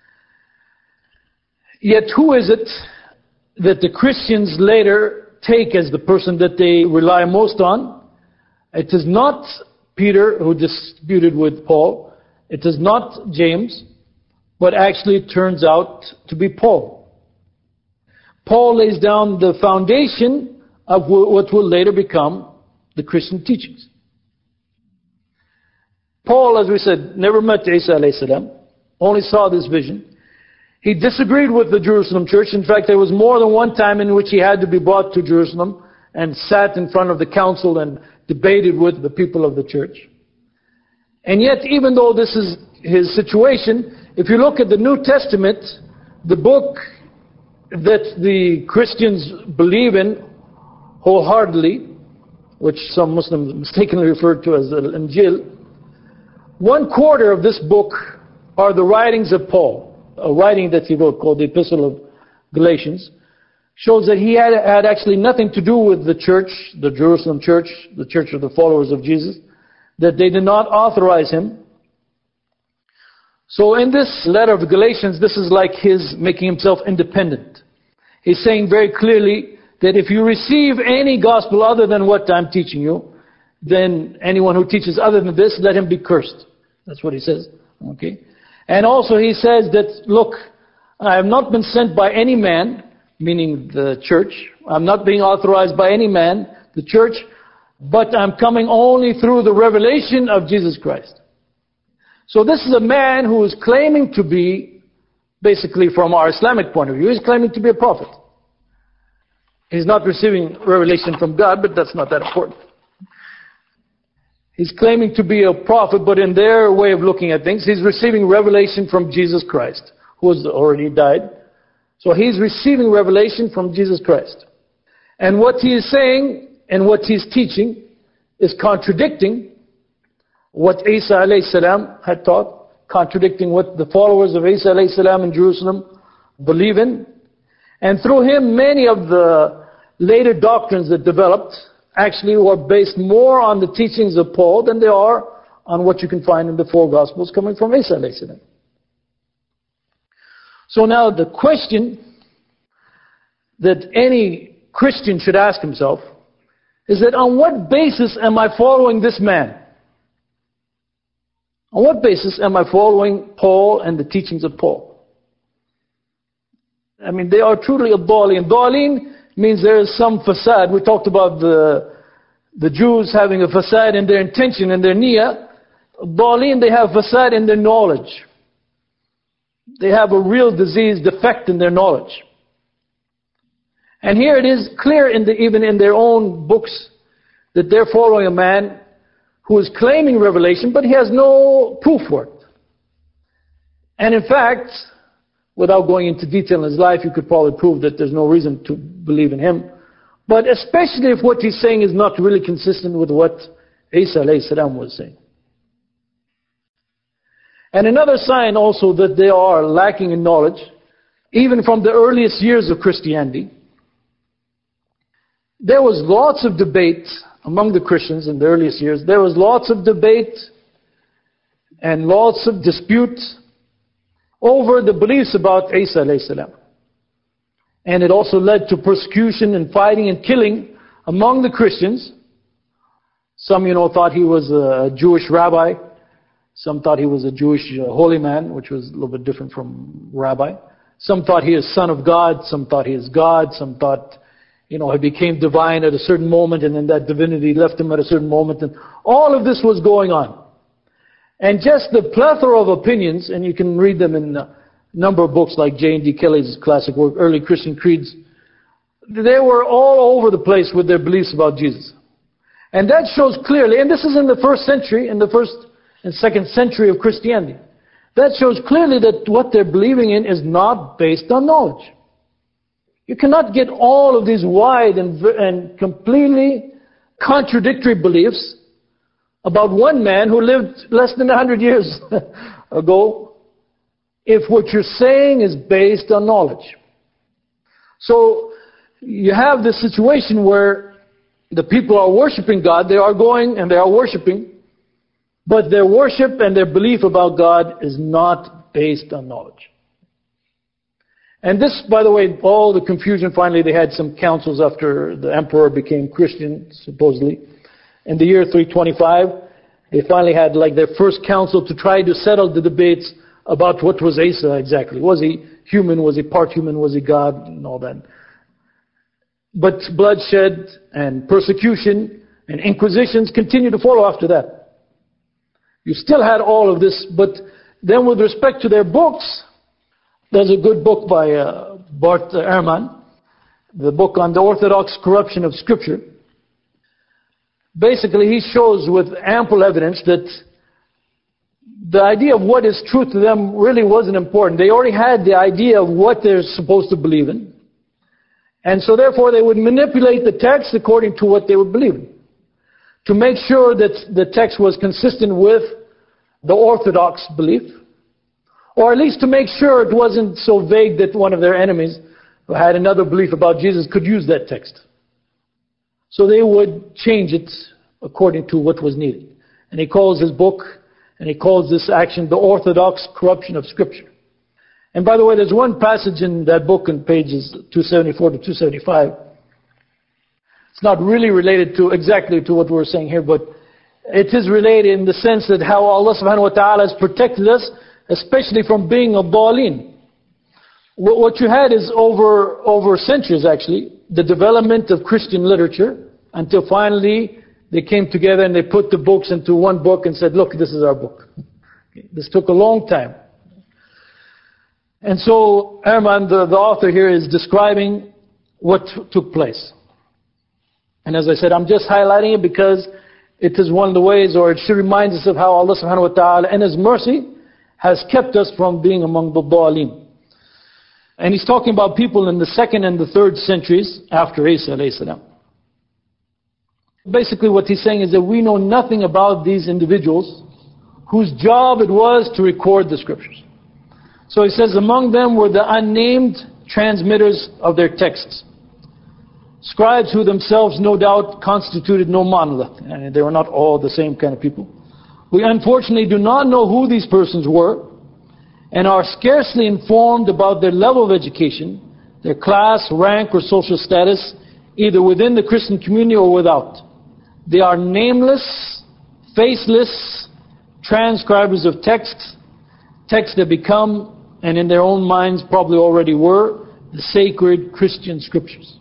[SPEAKER 1] Yet who is it that the Christians later take as the person that they rely most on? It is not Peter who disputed with Paul. It is not James, but actually it turns out to be Paul. Paul lays down the foundation of what will later become the Christian teachings. Paul, as we said, never met Isa alayhi salam, only saw this vision. He disagreed with the Jerusalem church. In fact, there was more than one time in which he had to be brought to Jerusalem and sat in front of the council and debated with the people of the church. And yet, even though this is his situation, if you look at the New Testament, the book that the Christians believe in wholeheartedly, which some Muslims mistakenly refer to as the Injil, one quarter of this book are the writings of Paul, a writing that he wrote called the Epistle of Galatians, shows that he had, had actually nothing to do with the church, the Jerusalem church, the church of the followers of Jesus, that they did not authorize him. So in this letter of Galatians, this is like his making himself independent. He's saying very clearly that if you receive any gospel other than what I'm teaching you, then anyone who teaches other than this, let him be cursed. That's what he says. Okay. And also he says that, look, I have not been sent by any man, meaning the church. I'm not being authorized by any man, the church, but I'm coming only through the revelation of Jesus Christ. So this is a man who is claiming to be, basically from our Islamic point of view, he's claiming to be a prophet. He's not receiving revelation from God, but that's not that important. He's claiming to be a prophet, but in their way of looking at things, he's receiving revelation from Jesus Christ, who has already died. So he's receiving revelation from Jesus Christ. And what he is saying and what he's teaching is contradicting what Isa alayhi salam had taught, contradicting what the followers of Isa alayhi salam in Jerusalem believe in. And through him, many of the later doctrines that developed actually were based more on the teachings of Paul than they are on what you can find in the four Gospels coming from Isa alayhi salam. So now the question that any Christian should ask himself is that on what basis am I following this man? On what basis am I following Paul and the teachings of Paul? I mean, they are truly a Dhalin. Dhalin means there is some facade. We talked about the, the Jews having a facade in their intention and their niyyah. Dhalin, they have facade in their knowledge. They have a real disease defect in their knowledge. And here it is clear, in the, even in their own books, that they're following a man who is claiming revelation, but he has no proof for it. And in fact, without going into detail in his life, you could probably prove that there's no reason to believe in him. But especially if what he's saying is not really consistent with what Isa alayhi salam was saying. And another sign also that they are lacking in knowledge, even from the earliest years of Christianity, there was lots of debate among the Christians in the earliest years. There was lots of debate and lots of disputes over the beliefs about Isa alayhi salam. And it also led to persecution and fighting and killing among the Christians. Some, you know, thought he was a Jewish rabbi. Some thought he was a Jewish uh, holy man, which was a little bit different from rabbi. Some thought he is son of God. Some thought he is God. Some thought, you know, he became divine at a certain moment, and then that divinity left him at a certain moment. And all of this was going on. And just the plethora of opinions, and you can read them in a number of books like J and D Kelly's classic work, Early Christian Creeds. They were all over the place with their beliefs about Jesus. And that shows clearly, and this is in the first century, in the first and second century of Christianity. That shows clearly that what they're believing in is not based on knowledge. You cannot get all of these wide and, and completely contradictory beliefs about one man who lived less than a hundred years ago if what you're saying is based on knowledge. So you have this situation where the people are worshiping God, they are going and they are worshiping, but their worship and their belief about God is not based on knowledge. And this, by the way, all the confusion, finally they had some councils after the emperor became Christian, supposedly. In the year three twenty-five, they finally had like their first council to try to settle the debates about what was Isa exactly. Was he human? Was he part human? Was he God? And all that. But bloodshed and persecution and inquisitions continued to follow after that. You still had all of this, but then with respect to their books, there's a good book by uh, Bart Ehrman, the book on the orthodox corruption of Scripture. Basically, he shows with ample evidence that the idea of what is truth to them really wasn't important. They already had the idea of what they're supposed to believe in. And so therefore they would manipulate the text according to what they would believe in, to make sure that the text was consistent with the orthodox belief, or at least to make sure it wasn't so vague that one of their enemies who had another belief about Jesus could use that text. So they would change it according to what was needed. And he calls his book, and he calls this action the orthodox corruption of Scripture. And by the way, there's one passage in that book in pages two seventy-four to two seventy-five. It's not really related to exactly to what we're saying here, but it is related in the sense that how Allah subhanahu wa ta'ala has protected us, especially from being a dhalin. What you had is over, over centuries actually, the development of Christian literature, until finally they came together and they put the books into one book and said, look, this is our book. This took a long time. And so Ehrman, the, the author here, is describing what t- took place. And as I said, I'm just highlighting it because It is one of the ways, or it should remind us of how Allah subhanahu wa ta'ala in His mercy has kept us from being among the dhaleen. And He's talking about people in the second and the third centuries after Isa alayhi salam. Basically what He's saying is that we know nothing about these individuals whose job it was to record the scriptures. So He says, among them were the unnamed transmitters of their texts. Scribes who themselves no doubt constituted no monolith. And they were not all the same kind of people. We unfortunately do not know who these persons were and are scarcely informed about their level of education, their class, rank or social status, either within the Christian community or without. They are nameless, faceless transcribers of texts, texts that become, and in their own minds probably already were, the sacred Christian scriptures.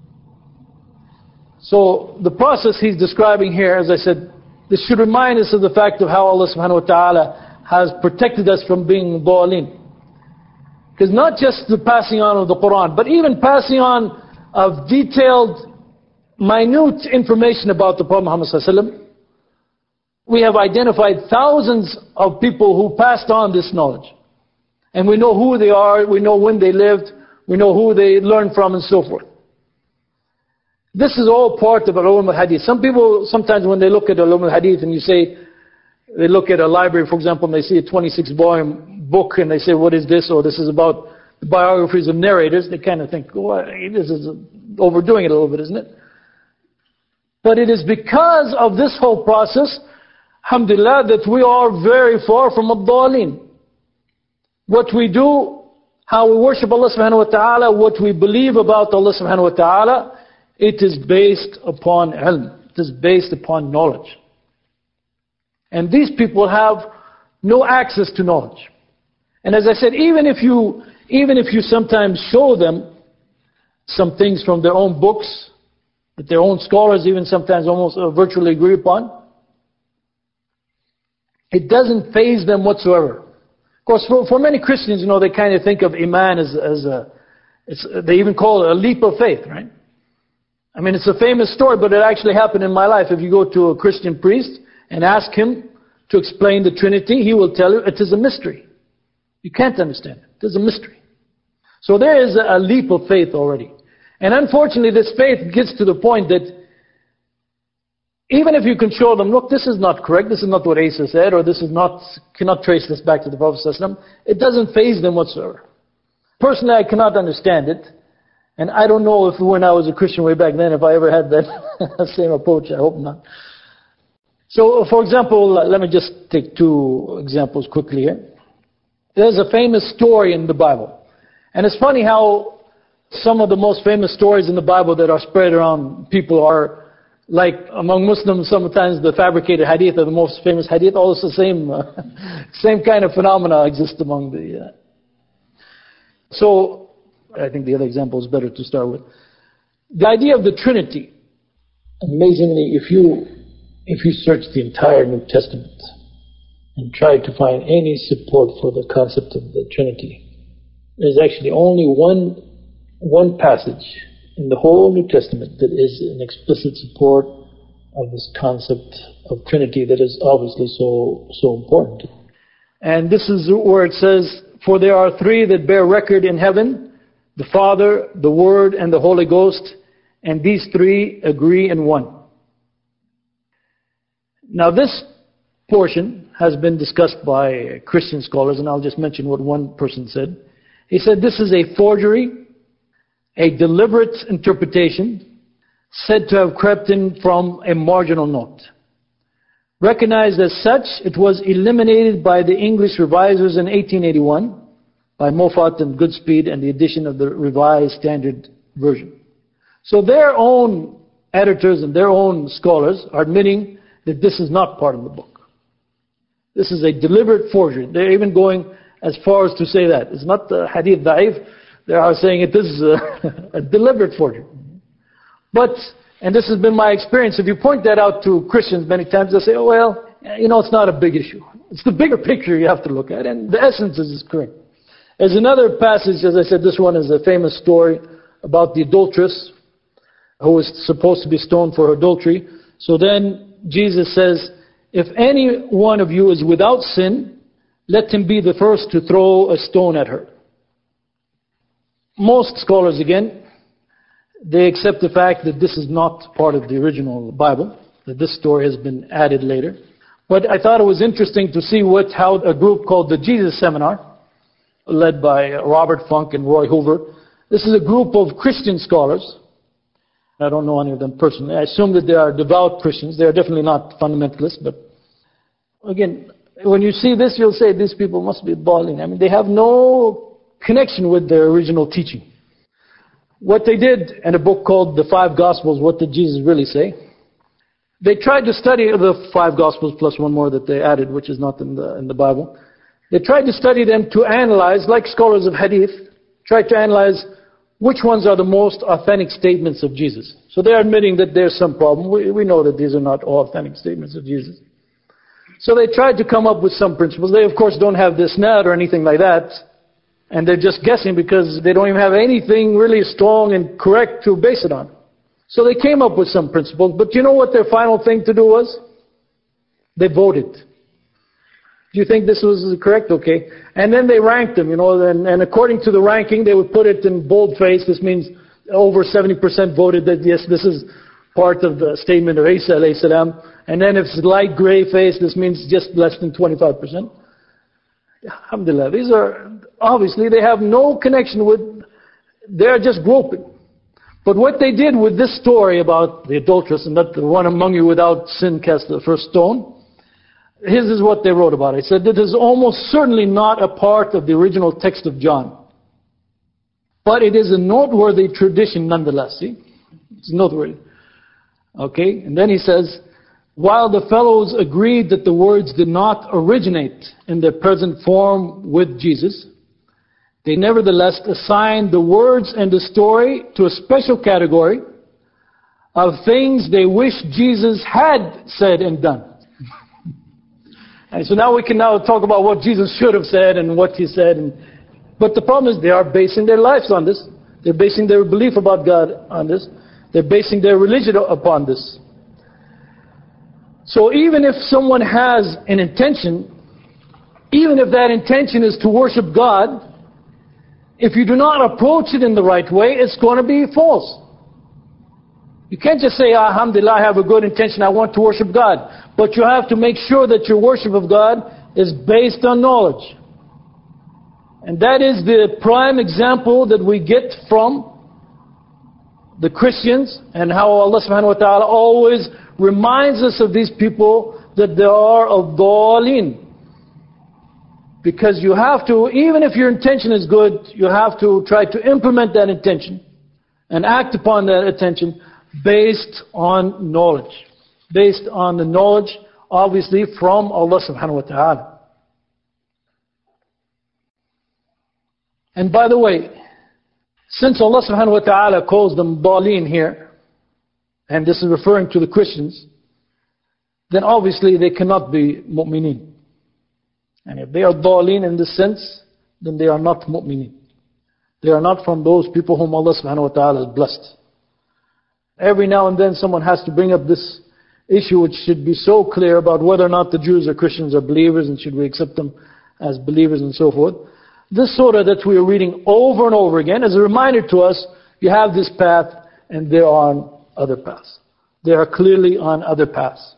[SPEAKER 1] So the process He's describing here, as I said, this should remind us of the fact of how Allah subhanahu wa ta'ala has protected us from being dhaleen. Because not just the passing on of the Quran, but even passing on of detailed, minute information about the Prophet Muhammad sallallahu alaihi wasallam. We have identified thousands of people who passed on this knowledge. And we know who they are, we know when they lived, we know who they learned from and so forth. This is all part of Ulum al-Hadith. Some people, sometimes when they look at Ulum al-Hadith and you say, they look at a library, for example, and they see a twenty-six volume book and they say, what is this? Or this is about the biographies of narrators. They kind of think, well, this is overdoing it a little bit, isn't it? But it is because of this whole process, alhamdulillah, that we are very far from ad-dhaleen. What we do, how we worship Allah subhanahu wa ta'ala, what we believe about Allah subhanahu wa ta'ala, it is based upon ilm. It is based upon knowledge. And these people have no access to knowledge. And as I said, even if you, even if you sometimes show them some things from their own books, that their own scholars even sometimes almost uh, virtually agree upon, it doesn't faze them whatsoever. Of course, for, for many Christians, you know, they kind of think of Iman as, as a, it's, they even call it a leap of faith, right? I mean, it's a famous story, but it actually happened in my life. If you go to a Christian priest and ask him to explain the Trinity, he will tell you it is a mystery. You can't understand it. It is a mystery. So there is a leap of faith already. And unfortunately, this faith gets to the point that even if you can show them, look, this is not correct, this is not what Isa said, or this is not, cannot trace this back to the Prophet ﷺ, it doesn't faze them whatsoever. Personally, I cannot understand it. And I don't know if when I was a Christian way back then, if I ever had that same approach. I hope not. So, for example, let me just take two examples quickly here. There's a famous story in the Bible. And it's funny how some of the most famous stories in the Bible that are spread around people are, like among Muslims, sometimes the fabricated hadith are the most famous hadith. Also the same, uh, same kind of phenomena exist among the... Uh, so, I think the other example is better to start with. The idea of the Trinity. Amazingly, if you if you search the entire New Testament and try to find any support for the concept of the Trinity, there's actually only one one passage in the whole New Testament that is an explicit support of this concept of Trinity that is obviously so so important. And this is where it says, "For there are three that bear record in heaven, the Father, the Word, and the Holy Ghost, and these three agree in one." Now this portion has been discussed by Christian scholars, and I'll just mention what one person said. He said this is a forgery, a deliberate interpretation, said to have crept in from a marginal note. Recognized as such, it was eliminated by the English revisers in eighteen eighty-one, by Moffat and Goodspeed, and the edition of the Revised Standard Version. So their own editors and their own scholars are admitting that this is not part of the book. This is a deliberate forgery. They're even going as far as to say that. It's not the hadith da'if. They are saying it is a, a deliberate forgery. But, and this has been my experience, if you point that out to Christians many times, they'll say, oh well, you know, it's not a big issue. It's the bigger picture you have to look at, and the essence is correct. There's another passage, as I said, this one is a famous story about the adulteress who was supposed to be stoned for her adultery. So then Jesus says, if any one of you is without sin, let him be the first to throw a stone at her. Most scholars, again, they accept the fact that this is not part of the original Bible, that this story has been added later. But I thought it was interesting to see what how a group called the Jesus Seminar, led by Robert Funk and Roy Hoover. This is a group of Christian scholars. I don't know any of them personally. I assume that they are devout Christians. They are definitely not fundamentalists. But again, when you see this, you'll say these people must be balling. I mean, they have no connection with their original teaching. What they did in a book called The Five Gospels, what did Jesus really say? They tried to study the five Gospels plus one more that they added, which is not in the in the Bible. They tried to study them to analyze, like scholars of Hadith, tried to analyze which ones are the most authentic statements of Jesus. So they're admitting that there's some problem. We, we know that these are not all authentic statements of Jesus. So they tried to come up with some principles. They, of course, don't have this net or anything like that. And they're just guessing because they don't even have anything really strong and correct to base it on. So they came up with some principles. But you know what their final thing to do was? They voted. Do you think this was correct? Okay. And then they ranked them, you know, and, and according to the ranking, they would put it in boldface. This means over seventy percent voted that, yes, this is part of the statement of Isa alayhi salam. And then if it's light gray face, this means just less than twenty-five percent. Alhamdulillah. These are, obviously, they have no connection with, they're just groping. But what they did with this story about the adulteress and that the one among you without sin cast the first stone, this is what they wrote about it. It said, it is almost certainly not a part of the original text of John. But it is a noteworthy tradition nonetheless. See? It's noteworthy. Okay? And then he says, while the fellows agreed that the words did not originate in their present form with Jesus, they nevertheless assigned the words and the story to a special category of things they wish Jesus had said and done. And so now we can now talk about what Jesus should have said and what he said. And, but the problem is they are basing their lives on this. They're basing their belief about God on this. They're basing their religion upon this. So even if someone has an intention, even if that intention is to worship God, if you do not approach it in the right way, it's going to be false. You can't just say, alhamdulillah, I have a good intention, I want to worship God. But you have to make sure that your worship of God is based on knowledge. And that is the prime example that we get from the Christians, and how Allah subhanahu wa ta'ala always reminds us of these people that they are ad-dallin. Because you have to, even if your intention is good, you have to try to implement that intention and act upon that intention based on knowledge. Based on the knowledge, obviously, from Allah subhanahu wa ta'ala. And by the way, since Allah subhanahu wa ta'ala calls them dallin here, and this is referring to the Christians, then obviously they cannot be mu'mineen. And if they are dallin in this sense, then they are not mu'mineen. They are not from those people whom Allah subhanahu wa ta'ala has blessed. Every now and then someone has to bring up this issue which should be so clear about whether or not the Jews or Christians are believers and should we accept them as believers and so forth. This surah that we are reading over and over again is a reminder to us, you have this path and they are on other paths. They are clearly on other paths.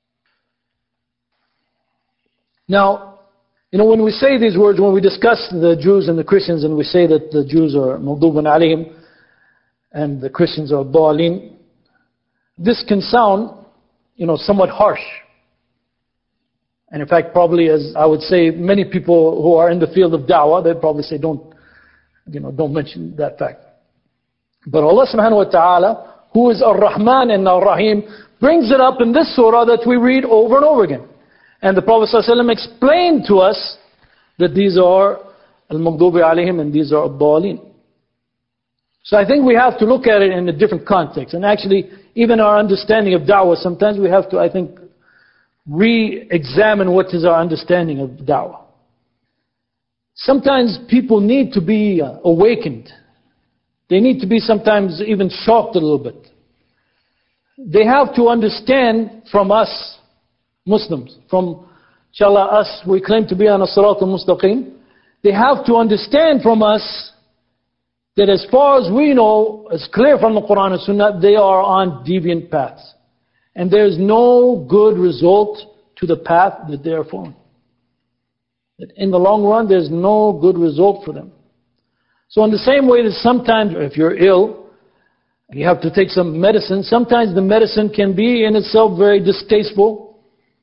[SPEAKER 1] Now, you know, when we say these words, when we discuss the Jews and the Christians and we say that the Jews are maghdubun alayhim and the Christians are dallin, this can sound, you know, somewhat harsh. And in fact, probably, as I would say, many people who are in the field of da'wah, they'd probably say, don't, you know, don't mention that fact. But Allah subhanahu wa ta'ala, who is Ar-Rahman and Ar-Rahim, brings it up in this surah that we read over and over again. And the Prophet ﷺ explained to us that these are al-maghdubi alayhim and these are ad-dallin. So I think we have to look at it in a different context. And actually, even our understanding of da'wah, sometimes we have to, I think, re-examine what is our understanding of da'wah. Sometimes people need to be uh, awakened. They need to be sometimes even shocked a little bit. they have to understand from us, Muslims, from, inshallah, us, we claim to be on a Sirat al-Mustaqim, they have to understand from us that as far as we know, it's clear from the Quran and Sunnah, they are on deviant paths. And there's no good result to the path that they are following. That in the long run, there's no good result for them. So in the same way that sometimes, if you're ill, you have to take some medicine, sometimes the medicine can be in itself very distasteful,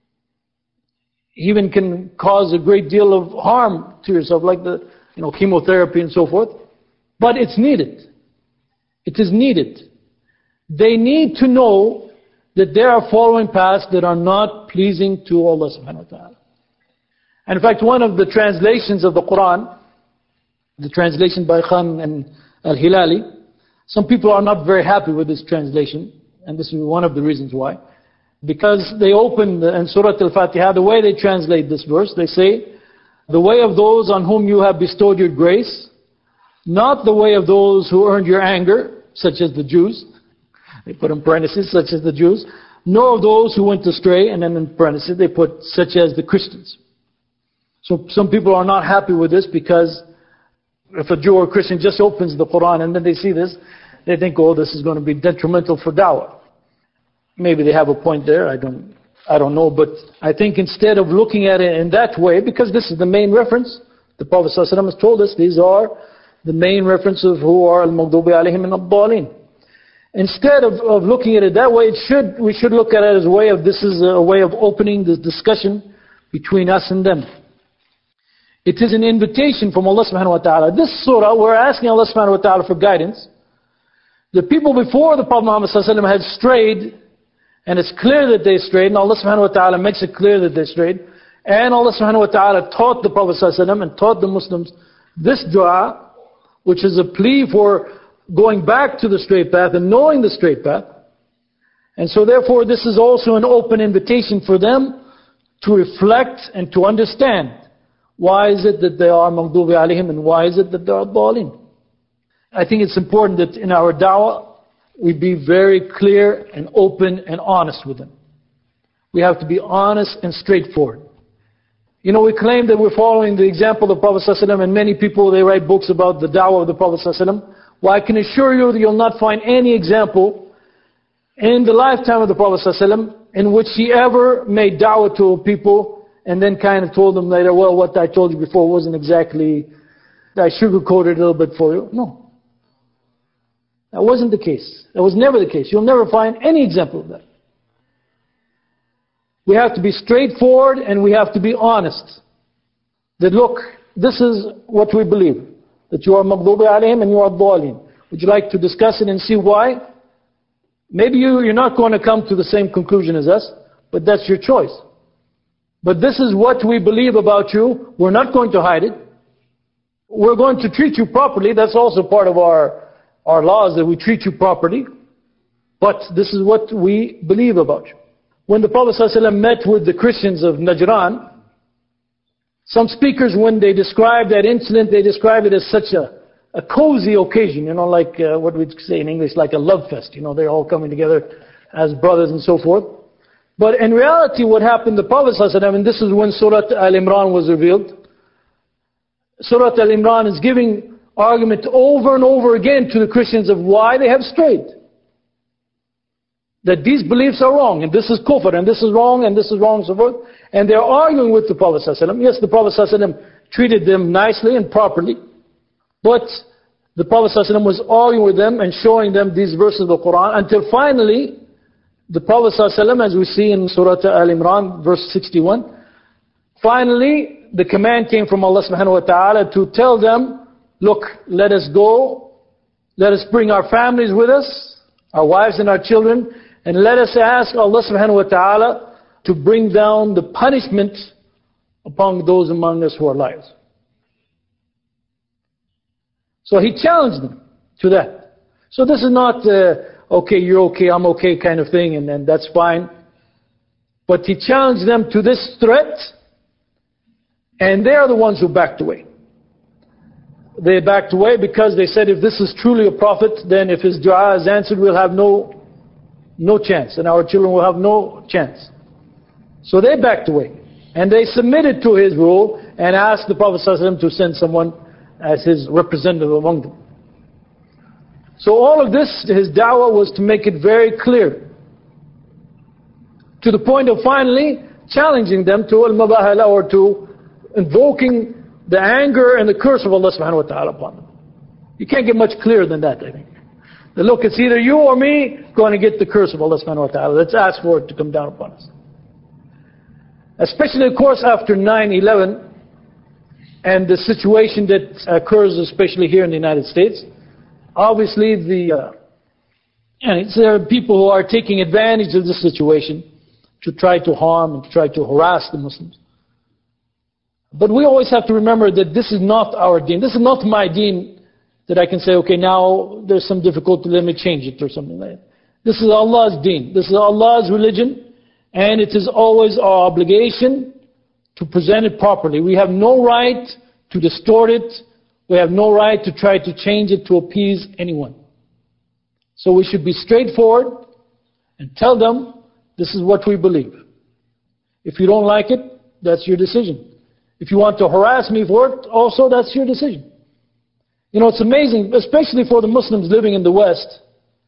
[SPEAKER 1] even can cause a great deal of harm to yourself, like the you know chemotherapy and so forth. But it's needed. It is needed. They need to know that they are following paths that are not pleasing to Allah subhanahu wa ta'ala. And in fact, one of the translations of the Quran, the translation by Khan and Al-Hilali, some people are not very happy with this translation, and this is one of the reasons why. Because they open the, in Surah Al-Fatiha, the way they translate this verse, they say, the way of those on whom you have bestowed your grace, not the way of those who earned your anger, such as the Jews. They put in parentheses, such as the Jews. Nor of those who went astray, and then in parentheses they put, such as the Christians. So some people are not happy with this because if a Jew or Christian just opens the Quran and then they see this, they think, oh, this is going to be detrimental for da'wah. Maybe they have a point there, I don't I don't know. But I think instead of looking at it in that way, because this is the main reference, the Prophet ﷺ has told us these are the main reference of who are al-maghdubi alayhim and ad-dallin. Instead of, of looking at it that way, it should we should look at it as a way of, this is a way of opening this discussion between us and them. It is an invitation from Allah subhanahu wa ta'ala. This surah, we're asking Allah subhanahu wa ta'ala for guidance. The people before the Prophet Muhammad sallallahu alaihi wasallam had strayed, and it's clear that they strayed, and Allah subhanahu wa ta'ala makes it clear that they strayed. And Allah subhanahu wa ta'ala taught the Prophet sallallahu alaihi wasallam and taught the Muslims this dua, which is a plea for going back to the straight path and knowing the straight path. And so therefore this is also an open invitation for them to reflect and to understand. Why is it that they are maghdubi alayhim and why is it that they are dallin? I think it's important that in our da'wah we be very clear and open and honest with them. We have to be honest and straightforward. You know, we claim that we're following the example of the Prophet ﷺ, and many people, they write books about the da'wah of the Prophet ﷺ. Well, I can assure you that you'll not find any example in the lifetime of the Prophet ﷺ in which he ever made da'wah to people and then kind of told them later, well, what I told you before wasn't exactly, I sugarcoated it a little bit for you. No. That wasn't the case. That was never the case. You'll never find any example of that. We have to be straightforward and we have to be honest. That look, this is what we believe. That you are maghdubi alayhim and you are dallin. Would you like to discuss it and see why? Maybe you, you're not going to come to the same conclusion as us, but that's your choice. But this is what we believe about you. We're not going to hide it. We're going to treat you properly. That's also part of our, our laws, that we treat you properly. But this is what we believe about you. When the Prophet ﷺ met with the Christians of Najran, some speakers, when they describe that incident, they describe it as such a, a cozy occasion, you know, like uh, what we'd say in English, like a love fest. You know, they're all coming together as brothers and so forth. But in reality, what happened, the Prophet ﷺ, and this is when Surah Al-Imran was revealed, Surah Al-Imran is giving argument over and over again to the Christians of why they have strayed. That these beliefs are wrong, and this is kufr, and this is wrong, and this is wrong, and so forth. And they're arguing with the Prophet ﷺ. Yes, the Prophet ﷺ treated them nicely and properly, but the Prophet ﷺ was arguing with them and showing them these verses of the Quran until finally, the Prophet ﷺ, as we see in Surah Al-Imran, verse sixty-one, finally, the command came from Allah subhanahu wa ta'ala to tell them, look, let us go, let us bring our families with us, our wives and our children, and let us ask Allah subhanahu wa ta'ala to bring down the punishment upon those among us who are liars. So he challenged them to that. So this is not, uh, okay, you're okay, I'm okay kind of thing, and, and that's fine. But he challenged them to this threat, and they are the ones who backed away. They backed away because they said, if this is truly a prophet, then if his dua is answered, we'll have no no chance, and our children will have no chance. So they backed away, and they submitted to his rule and asked the Prophet ﷺ to send someone as his representative among them. So all of this, his da'wah was to make it very clear, to the point of finally challenging them to al-mabahala, or to invoking the anger and the curse of Allah subhanahu wa ta'ala upon them. You can't get much clearer than that, I think. That look, it's either you or me going to get the curse of Allah subhanahu wa ta'ala. Let's ask for it to come down upon us. Especially, of course, after nine eleven and the situation that occurs, especially here in the United States. Obviously, the uh, and there are people who are taking advantage of this situation to try to harm and to try to harass the Muslims. But we always have to remember that this is not our deen. This is not my deen that I can say, okay, now there's some difficulty, let me change it or something like that. This is Allah's deen. This is Allah's religion, and it is always our obligation to present it properly. We have no right to distort it. We have no right to try to change it to appease anyone. So we should be straightforward and tell them, this is what we believe. If you don't like it, that's your decision. If you want to harass me for it, also that's your decision. You know, it's amazing, especially for the Muslims living in the West.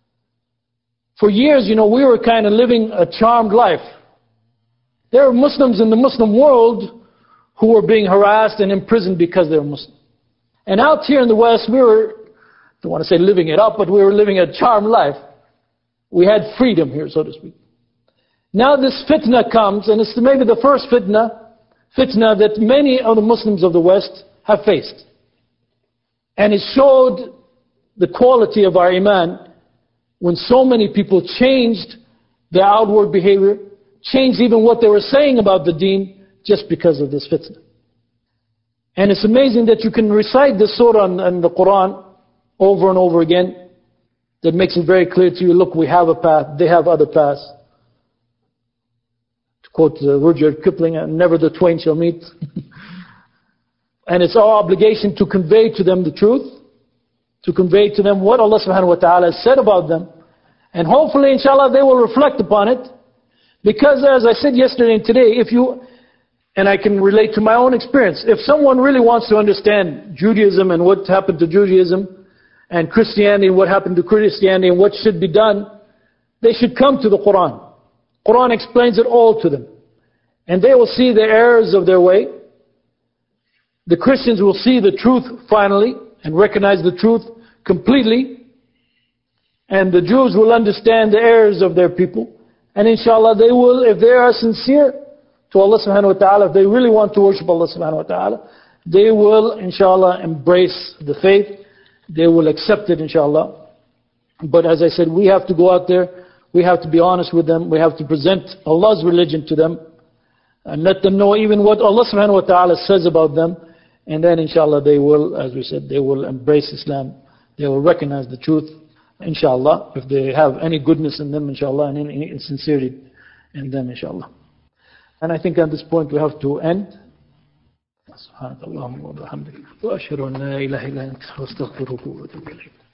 [SPEAKER 1] For years, you know, we were kind of living a charmed life. There are Muslims in the Muslim world who were being harassed and imprisoned because they were Muslim. And out here in the West, we were, I don't want to say living it up, but we were living a charmed life. We had freedom here, so to speak. Now this fitna comes, and it's maybe the first fitna, fitna that many of the Muslims of the West have faced. And it showed the quality of our iman when so many people changed their outward behavior, changed even what they were saying about the deen, just because of this fitna. And it's amazing that you can recite this surah in, in the Quran over and over again. That makes it very clear to you, look, we have a path, they have other paths. To quote uh, Rudyard Kipling, never the twain shall meet. And it's our obligation to convey to them the truth, to convey to them what Allah subhanahu wa ta'ala has said about them. And hopefully, inshallah, they will reflect upon it. Because as I said yesterday and today, if you, and I can relate to my own experience, if someone really wants to understand Judaism and what happened to Judaism, and Christianity and what happened to Christianity and what should be done, they should come to the Quran. Quran explains it all to them. And they will see the errors of their way. The Christians will see the truth finally and recognize the truth completely. And the Jews will understand the errors of their people. And inshallah they will, if they are sincere to Allah subhanahu wa ta'ala, if they really want to worship Allah subhanahu wa ta'ala, they will inshallah embrace the faith. They will accept it inshallah. But as I said, we have to go out there, we have to be honest with them, we have to present Allah's religion to them, and let them know even what Allah subhanahu wa ta'ala says about them. And then inshallah they will, as we said, they will embrace Islam. They will recognize the truth, inshallah, if they have any goodness in them, inshallah, and any sincerity in them, inshallah. And I think at this point we have to end. سبحانك اللهم وبحمدك وأشهد أن لا إله إلا أنت أستغفرك وأتوب إليك.